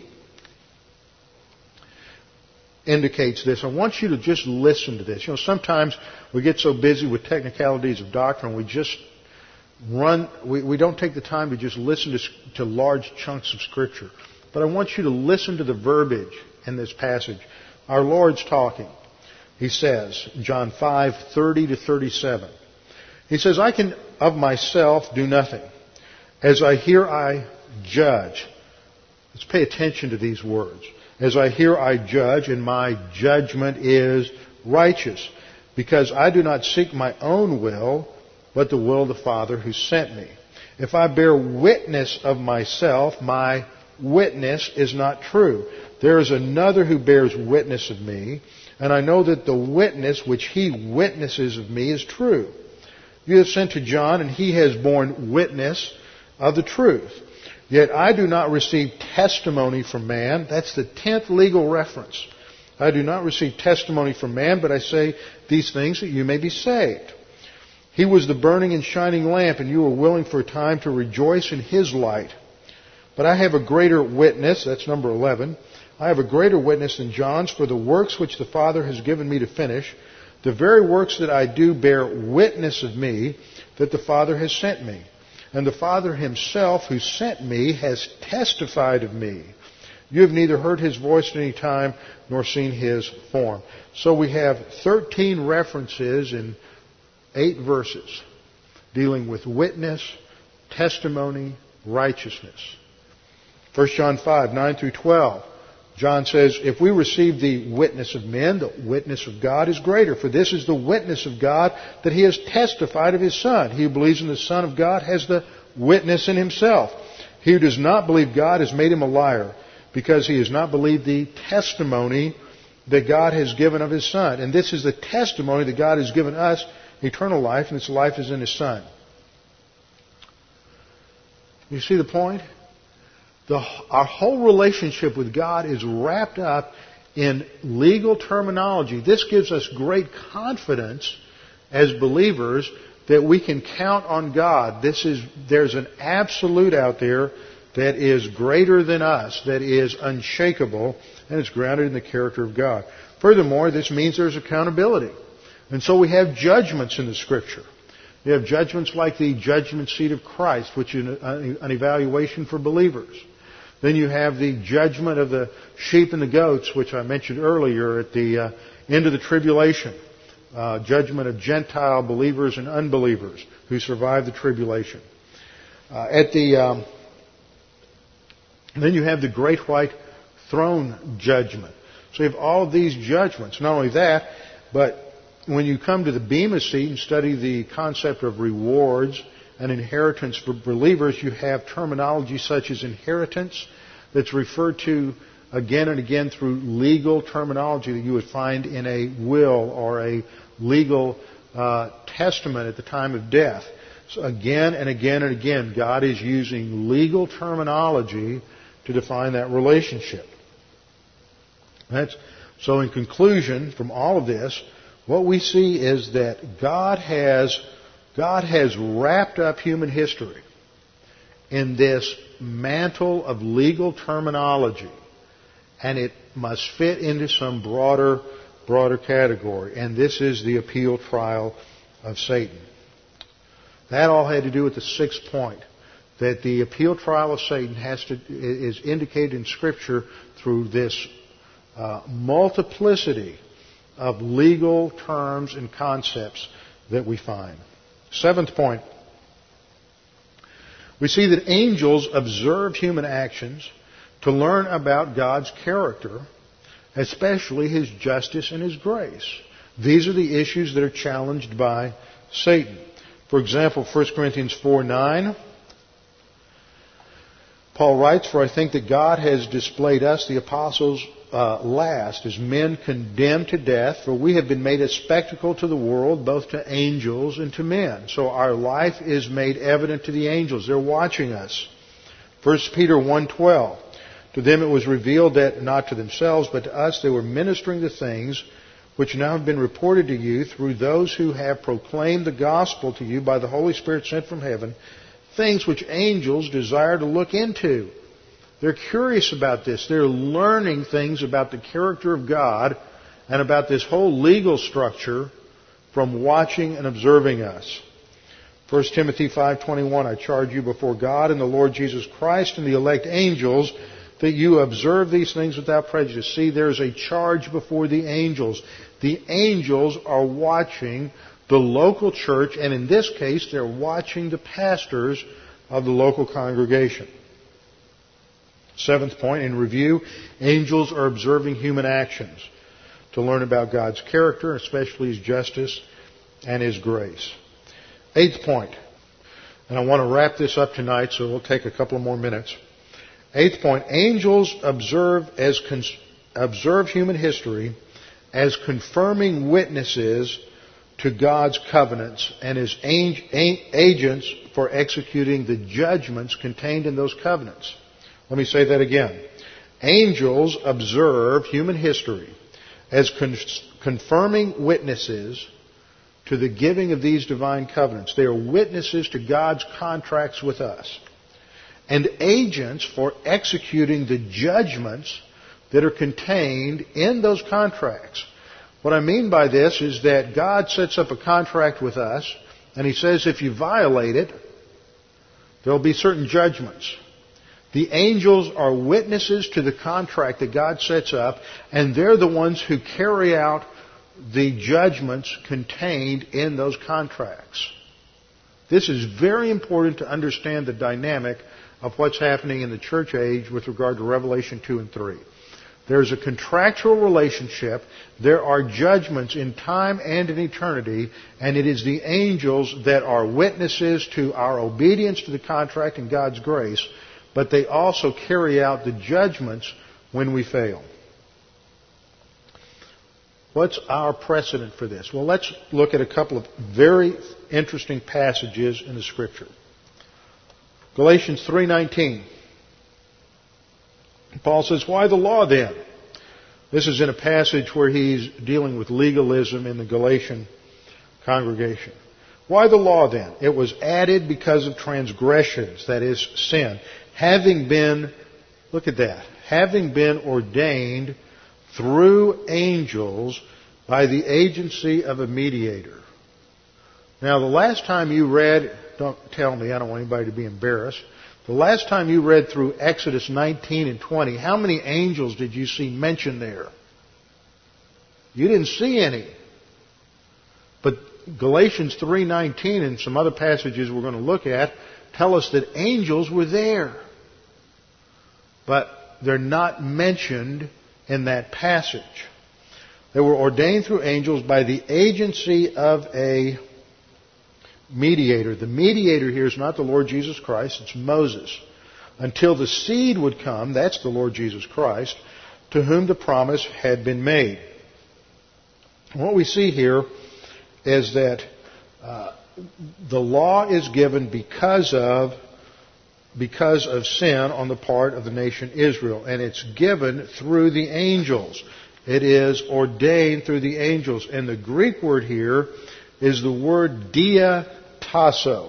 indicates this. I want you to just listen to this. You know, sometimes we get so busy with technicalities of doctrine, we just run, we, we don't take the time to just listen to, to large chunks of Scripture. But I want you to listen to the verbiage in this passage. Our Lord's talking. He says, John five thirty to thirty-seven. He says, I can of myself do nothing. As I hear, I judge. Let's pay attention to these words. As I hear, I judge, and my judgment is righteous, because I do not seek my own will, but the will of the Father who sent me. If I bear witness of myself, my witness is not true. There is another who bears witness of me, and I know that the witness which he witnesses of me is true. You have sent to John, and he has borne witness of the truth. Yet I do not receive testimony from man. That's the tenth legal reference. I do not receive testimony from man, but I say these things that you may be saved. He was the burning and shining lamp, and you were willing for a time to rejoice in his light. But I have a greater witness, that's number eleven. I have a greater witness than John's, for the works which the Father has given me to finish, the very works that I do bear witness of me, that the Father has sent me. And the Father himself who sent me has testified of me. You have neither heard his voice at any time nor seen his form. So we have thirteen references in eight verses dealing with witness, testimony, righteousness. First John five, nine through twelve. John says, if we receive the witness of men, the witness of God is greater. For this is the witness of God, that he has testified of his Son. He who believes in the Son of God has the witness in himself. He who does not believe God has made him a liar, because he has not believed the testimony that God has given of his Son. And this is the testimony that God has given us, eternal life, and this life is in his Son. You see the point? The, our whole relationship with God is wrapped up in legal terminology. This gives us great confidence as believers that we can count on God. This is, there's an absolute out there that is greater than us, that is unshakable, and it's grounded in the character of God. Furthermore, this means there's accountability. And so we have judgments in the Scripture. We have judgments like the judgment seat of Christ, which is an evaluation for believers. Then you have the judgment of the sheep and the goats, which I mentioned earlier at the uh, end of the tribulation. Uh, judgment of Gentile believers and unbelievers who survive the tribulation. Uh, at the um, then you have the great white throne judgment. So you have all of these judgments. Not only that, but when you come to the Bema seat and study the concept of rewards and inheritance for believers, you have terminology such as inheritance that's referred to again and again through legal terminology that you would find in a will or a legal uh, testament at the time of death. So again and again and again, God is using legal terminology to define that relationship. That's, so in conclusion, from all of this, what we see is that God has God has wrapped up human history in this mantle of legal terminology, and it must fit into some broader, broader category. And this is the appeal trial of Satan. That all had to do with the sixth point, that the appeal trial of Satan has to is indicated in Scripture through this uh, multiplicity of legal terms and concepts that we find. Seventh point. We see that angels observe human actions to learn about God's character, especially his justice and his grace. These are the issues that are challenged by Satan. For example, First Corinthians four nine, Paul writes, "For I think that God has displayed us, the apostles, uh, last, as men condemned to death, for we have been made a spectacle to the world, both to angels and to men." So our life is made evident to the angels. They're watching us. First Peter one twelve, "To them it was revealed that, not to themselves, but to us, they were ministering the things which now have been reported to you through those who have proclaimed the gospel to you by the Holy Spirit sent from heaven, things which angels desire to look into." They're curious about this. They're learning things about the character of God and about this whole legal structure from watching and observing us. First Timothy five twenty-one, "I charge you before God and the Lord Jesus Christ and the elect angels that you observe these things without prejudice." See, there's a charge before the angels. The angels are watching the local church, and in this case, they're watching the pastors of the local congregation. Seventh point, in review, angels are observing human actions to learn about God's character, especially his justice and his grace. Eighth point, and I want to wrap this up tonight, so we'll take a couple of more minutes. Eighth point, angels observe as con- observe human history as confirming witnesses to God's covenants and as agents for executing the judgments contained in those covenants. Let me say that again. Angels observe human history as con- confirming witnesses to the giving of these divine covenants. They are witnesses to God's contracts with us and agents for executing the judgments that are contained in those contracts. What I mean by this is that God sets up a contract with us, and He says if you violate it, there'll be certain judgments. The angels are witnesses to the contract that God sets up, and they're the ones who carry out the judgments contained in those contracts. This is very important to understand the dynamic of what's happening in the church age with regard to Revelation two and three. There's a contractual relationship. There are judgments in time and in eternity, and it is the angels that are witnesses to our obedience to the contract and God's grace, but they also carry out the judgments when we fail. What's our precedent for this? Well, let's look at a couple of very interesting passages in the Scripture. Galatians three nineteen. Paul says, why the law then? This is in a passage where he's dealing with legalism in the Galatian congregation. Why the law then? It was added because of transgressions, that is, sin. Having been, look at that, having been ordained through angels by the agency of a mediator. Now, the last time you read, don't tell me, I don't want anybody to be embarrassed. The last time you read through Exodus nineteen and twenty, how many angels did you see mentioned there? You didn't see any. But Galatians three nineteen and some other passages we're going to look at tell us that angels were there. But they're not mentioned in that passage. They were ordained through angels by the agency of a mediator. The mediator here is not the Lord Jesus Christ, it's Moses. Until the seed would come, that's the Lord Jesus Christ, to whom the promise had been made. What we see here is that uh, the law is given because of because of sin on the part of the nation Israel, and it's given through the angels. It is ordained through the angels, and the Greek word here is the word diatasso.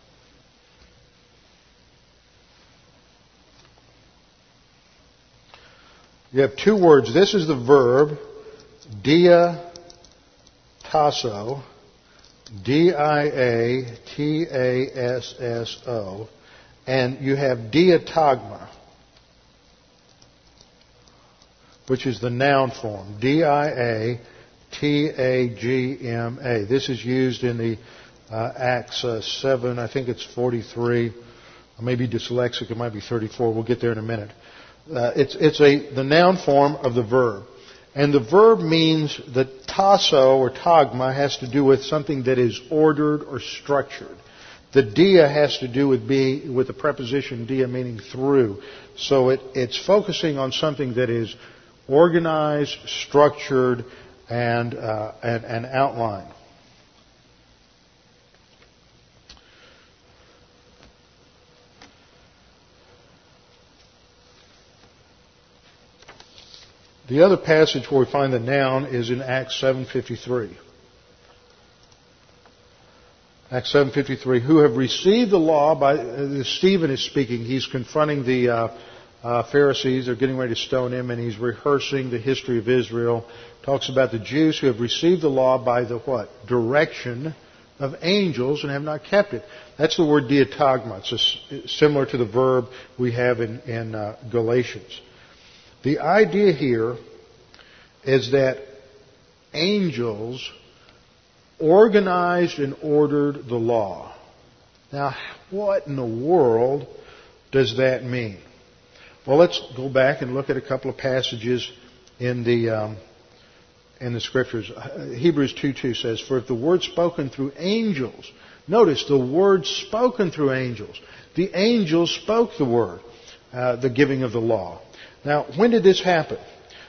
You have two words. This is the verb, diatasso, D I A T A S S O, and you have diatagma, which is the noun form, D I A T A G M A. This is used in the uh, Acts uh, seven, I think it's forty-three. I may be dyslexic, it might be thirty-four. We'll get there in a minute. Uh, it's it's a the noun form of the verb. And the verb means that tasso or tagma has to do with something that is ordered or structured. The dia has to do with be with the preposition dia meaning through. So it, it's focusing on something that is organized, structured, and, uh, and, and outlined. The other passage where we find the noun is in Acts seven fifty-three. Acts seven fifty-three, who have received the law by, uh, Stephen is speaking, he's confronting the uh, uh, Pharisees, they're getting ready to stone him, and he's rehearsing the history of Israel. Talks about the Jews who have received the law by the what? Direction of angels and have not kept it. That's the word diatagma. It's a, similar to the verb we have in, in uh, Galatians. The idea here is that angels organized and ordered the law. Now, what in the world does that mean? Well, let's go back and look at a couple of passages in the um, in the Scriptures. Hebrews two two says, "For if the word spoken through angels," notice the word spoken through angels. The angels spoke the word, uh, the giving of the law. Now, when did this happen?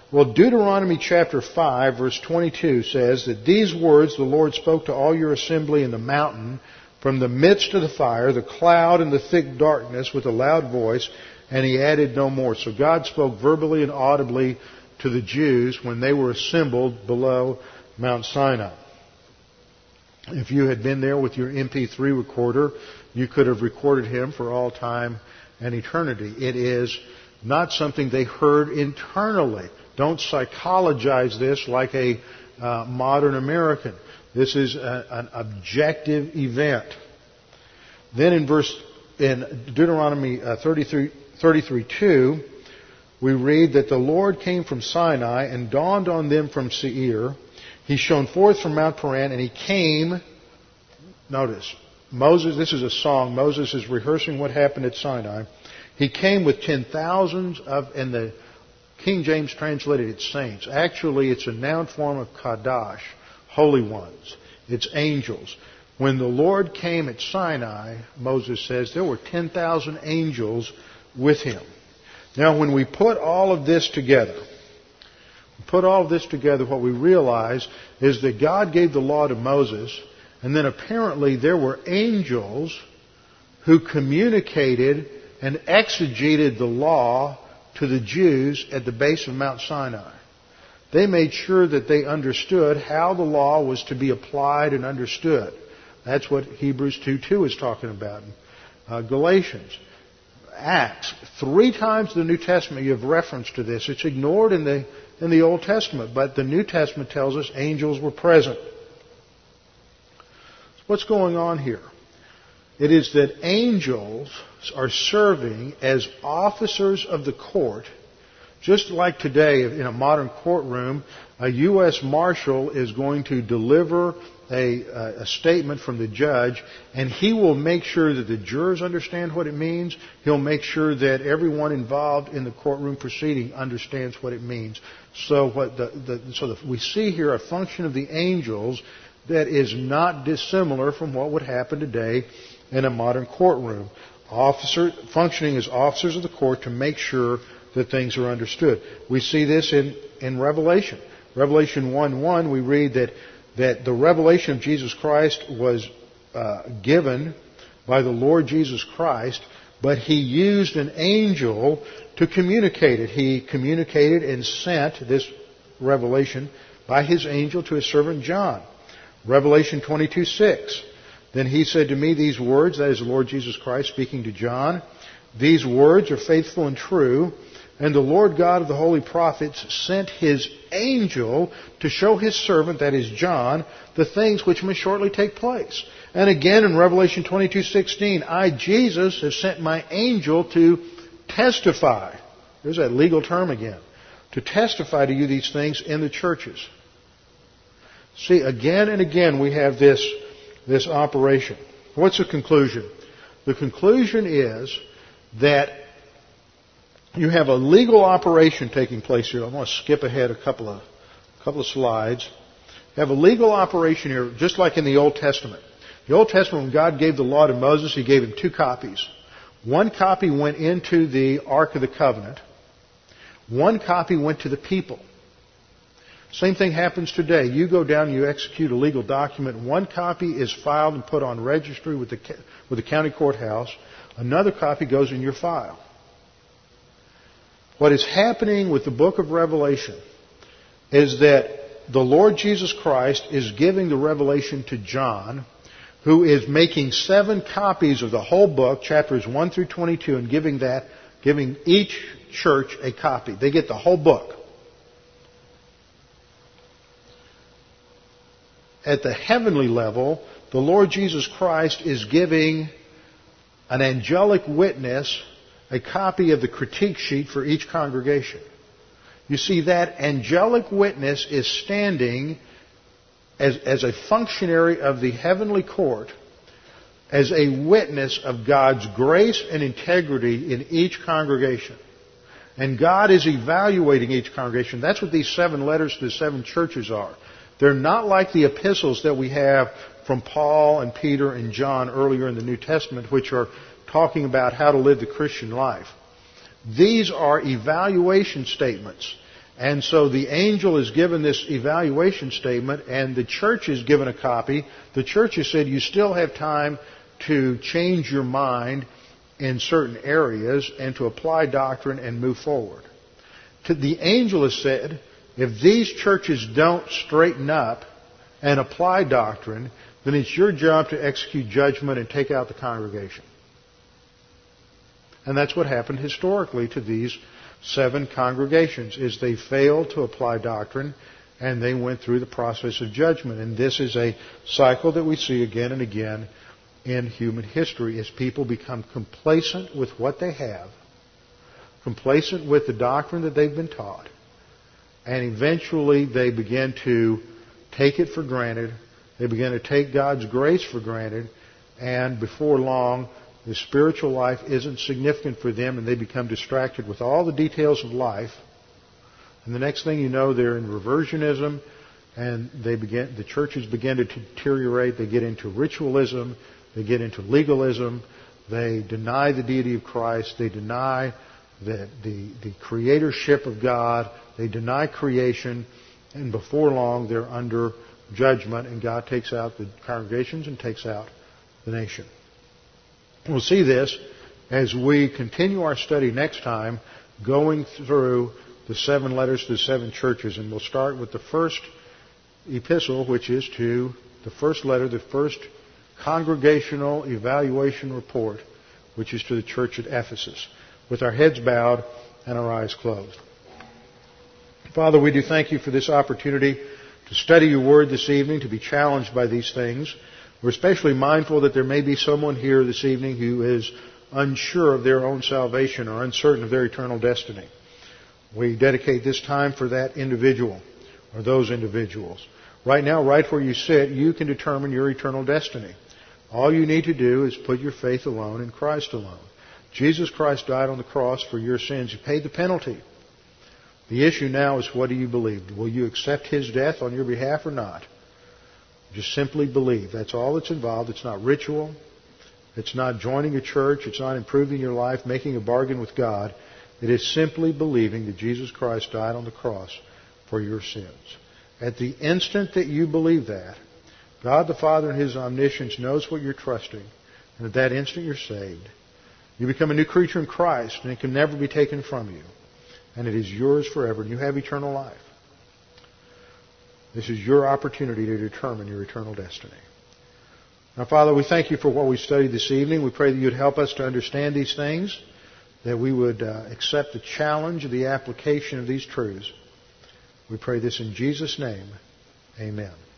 Well, Deuteronomy chapter five, verse twenty-two says that these words the Lord spoke to all your assembly in the mountain from the midst of the fire, the cloud and the thick darkness with a loud voice, and he added no more. So God spoke verbally and audibly to the Jews when they were assembled below Mount Sinai. If you had been there with your M P three recorder, you could have recorded him for all time and eternity. It is not something they heard internally. Don't psychologize this like a uh, modern American. This is a, an objective event. Then in verse in Deuteronomy uh, thirty-three, thirty-three two, we read that the Lord came from Sinai and dawned on them from Seir. He shone forth from Mount Paran, and he came. Notice, Moses. This is a song. Moses is rehearsing what happened at Sinai. He came with ten thousands of, and the King James translated it saints. Actually, it's a noun form of Kadash, holy ones. It's angels. When the Lord came at Sinai, Moses says, there were ten thousand angels with him. Now, when we put all of this together, put all of this together, what we realize is that God gave the law to Moses, and then apparently there were angels who communicated and exegeted the law to the Jews at the base of Mount Sinai. They made sure that they understood how the law was to be applied and understood. That's what Hebrews two two is talking about. Uh, Galatians, Acts, three times in the New Testament you have reference to this. It's ignored in the in the Old Testament, but the New Testament tells us angels were present. What's going on here? It is that angels are serving as officers of the court, just like today in a modern courtroom, a U S Marshal is going to deliver a, a statement from the judge, and he will make sure that the jurors understand what it means. He'll make sure that everyone involved in the courtroom proceeding understands what it means. So what the, the, so the, we see here a function of the angels that is not dissimilar from what would happen today in a modern courtroom. Officer, functioning as officers of the court to make sure that things are understood. We see this in, in Revelation. Revelation one one, we read that, that the revelation of Jesus Christ was uh, given by the Lord Jesus Christ, but He used an angel to communicate it. He communicated and sent this revelation by His angel to His servant John. Revelation twenty-two six. Then He said to me these words, that is the Lord Jesus Christ speaking to John, these words are faithful and true, and the Lord God of the holy prophets sent His angel to show His servant, that is John, the things which must shortly take place. And again in Revelation twenty-two sixteen, I, Jesus, have sent my angel to testify. There's that legal term again. To testify to you these things in the churches. See, again and again we have this this operation. What's the conclusion? The conclusion is that you have a legal operation taking place here. I'm going to skip ahead a couple of a couple of slides. You have a legal operation here, just like in the Old Testament. The Old Testament, when God gave the law to Moses, He gave him two copies. One copy went into the Ark of the Covenant. One copy went to the people. Same thing happens today. You go down, you execute a legal document. One copy is filed and put on registry with the with the county courthouse. Another copy goes in your file. What is happening with the book of Revelation is that the Lord Jesus Christ is giving the revelation to John, who is making seven copies of the whole book, chapters one through twenty-two, and giving that, giving each church a copy. They get the whole book. At the heavenly level, the Lord Jesus Christ is giving an angelic witness a copy of the critique sheet for each congregation. You see, that angelic witness is standing as, as a functionary of the heavenly court, as a witness of God's grace and integrity in each congregation. And God is evaluating each congregation. That's what these seven letters to the seven churches are. They're not like the epistles that we have from Paul and Peter and John earlier in the New Testament, which are talking about how to live the Christian life. These are evaluation statements. And so the angel is given this evaluation statement, and the church is given a copy. The church has said you still have time to change your mind in certain areas and to apply doctrine and move forward. To the angel has said, if these churches don't straighten up and apply doctrine, then it's your job to execute judgment and take out the congregation. And that's what happened historically to these seven congregations, is they failed to apply doctrine and they went through the process of judgment. And this is a cycle that we see again and again in human history as people become complacent with what they have, complacent with the doctrine that they've been taught, and eventually they begin to take it for granted. They begin to take God's grace for granted, and before long, the spiritual life isn't significant for them, and they become distracted with all the details of life. And the next thing you know, they're in reversionism, and they begin. The churches begin to deteriorate. They get into ritualism. They get into legalism. They deny the deity of Christ. They deny the, the, the creatorship of God. They deny creation. And before long, they're under judgment, and God takes out the congregations and takes out the nation. We'll see this as we continue our study next time, going through the seven letters to the seven churches. And we'll start with the first epistle, which is to the first letter, the first congregational evaluation report, which is to the church at Ephesus, with our heads bowed and our eyes closed. Father, we do thank you for this opportunity to study your word this evening, to be challenged by these things. We're especially mindful that there may be someone here this evening who is unsure of their own salvation or uncertain of their eternal destiny. We dedicate this time for that individual or those individuals. Right now, right where you sit, you can determine your eternal destiny. All you need to do is put your faith alone in Christ alone. Jesus Christ died on the cross for your sins. He paid the penalty. The issue now is, what do you believe? Will you accept His death on your behalf or not? Just simply believe. That's all that's involved. It's not ritual. It's not joining a church. It's not improving your life, making a bargain with God. It is simply believing that Jesus Christ died on the cross for your sins. At the instant that you believe that, God the Father in His omniscience knows what you're trusting. And at that instant you're saved. You become a new creature in Christ, and it can never be taken from you. And it is yours forever, and you have eternal life. This is your opportunity to determine your eternal destiny. Now, Father, we thank you for what we studied this evening. We pray that you'd help us to understand these things, that we would uh, accept the challenge of the application of these truths. We pray this in Jesus' name. Amen.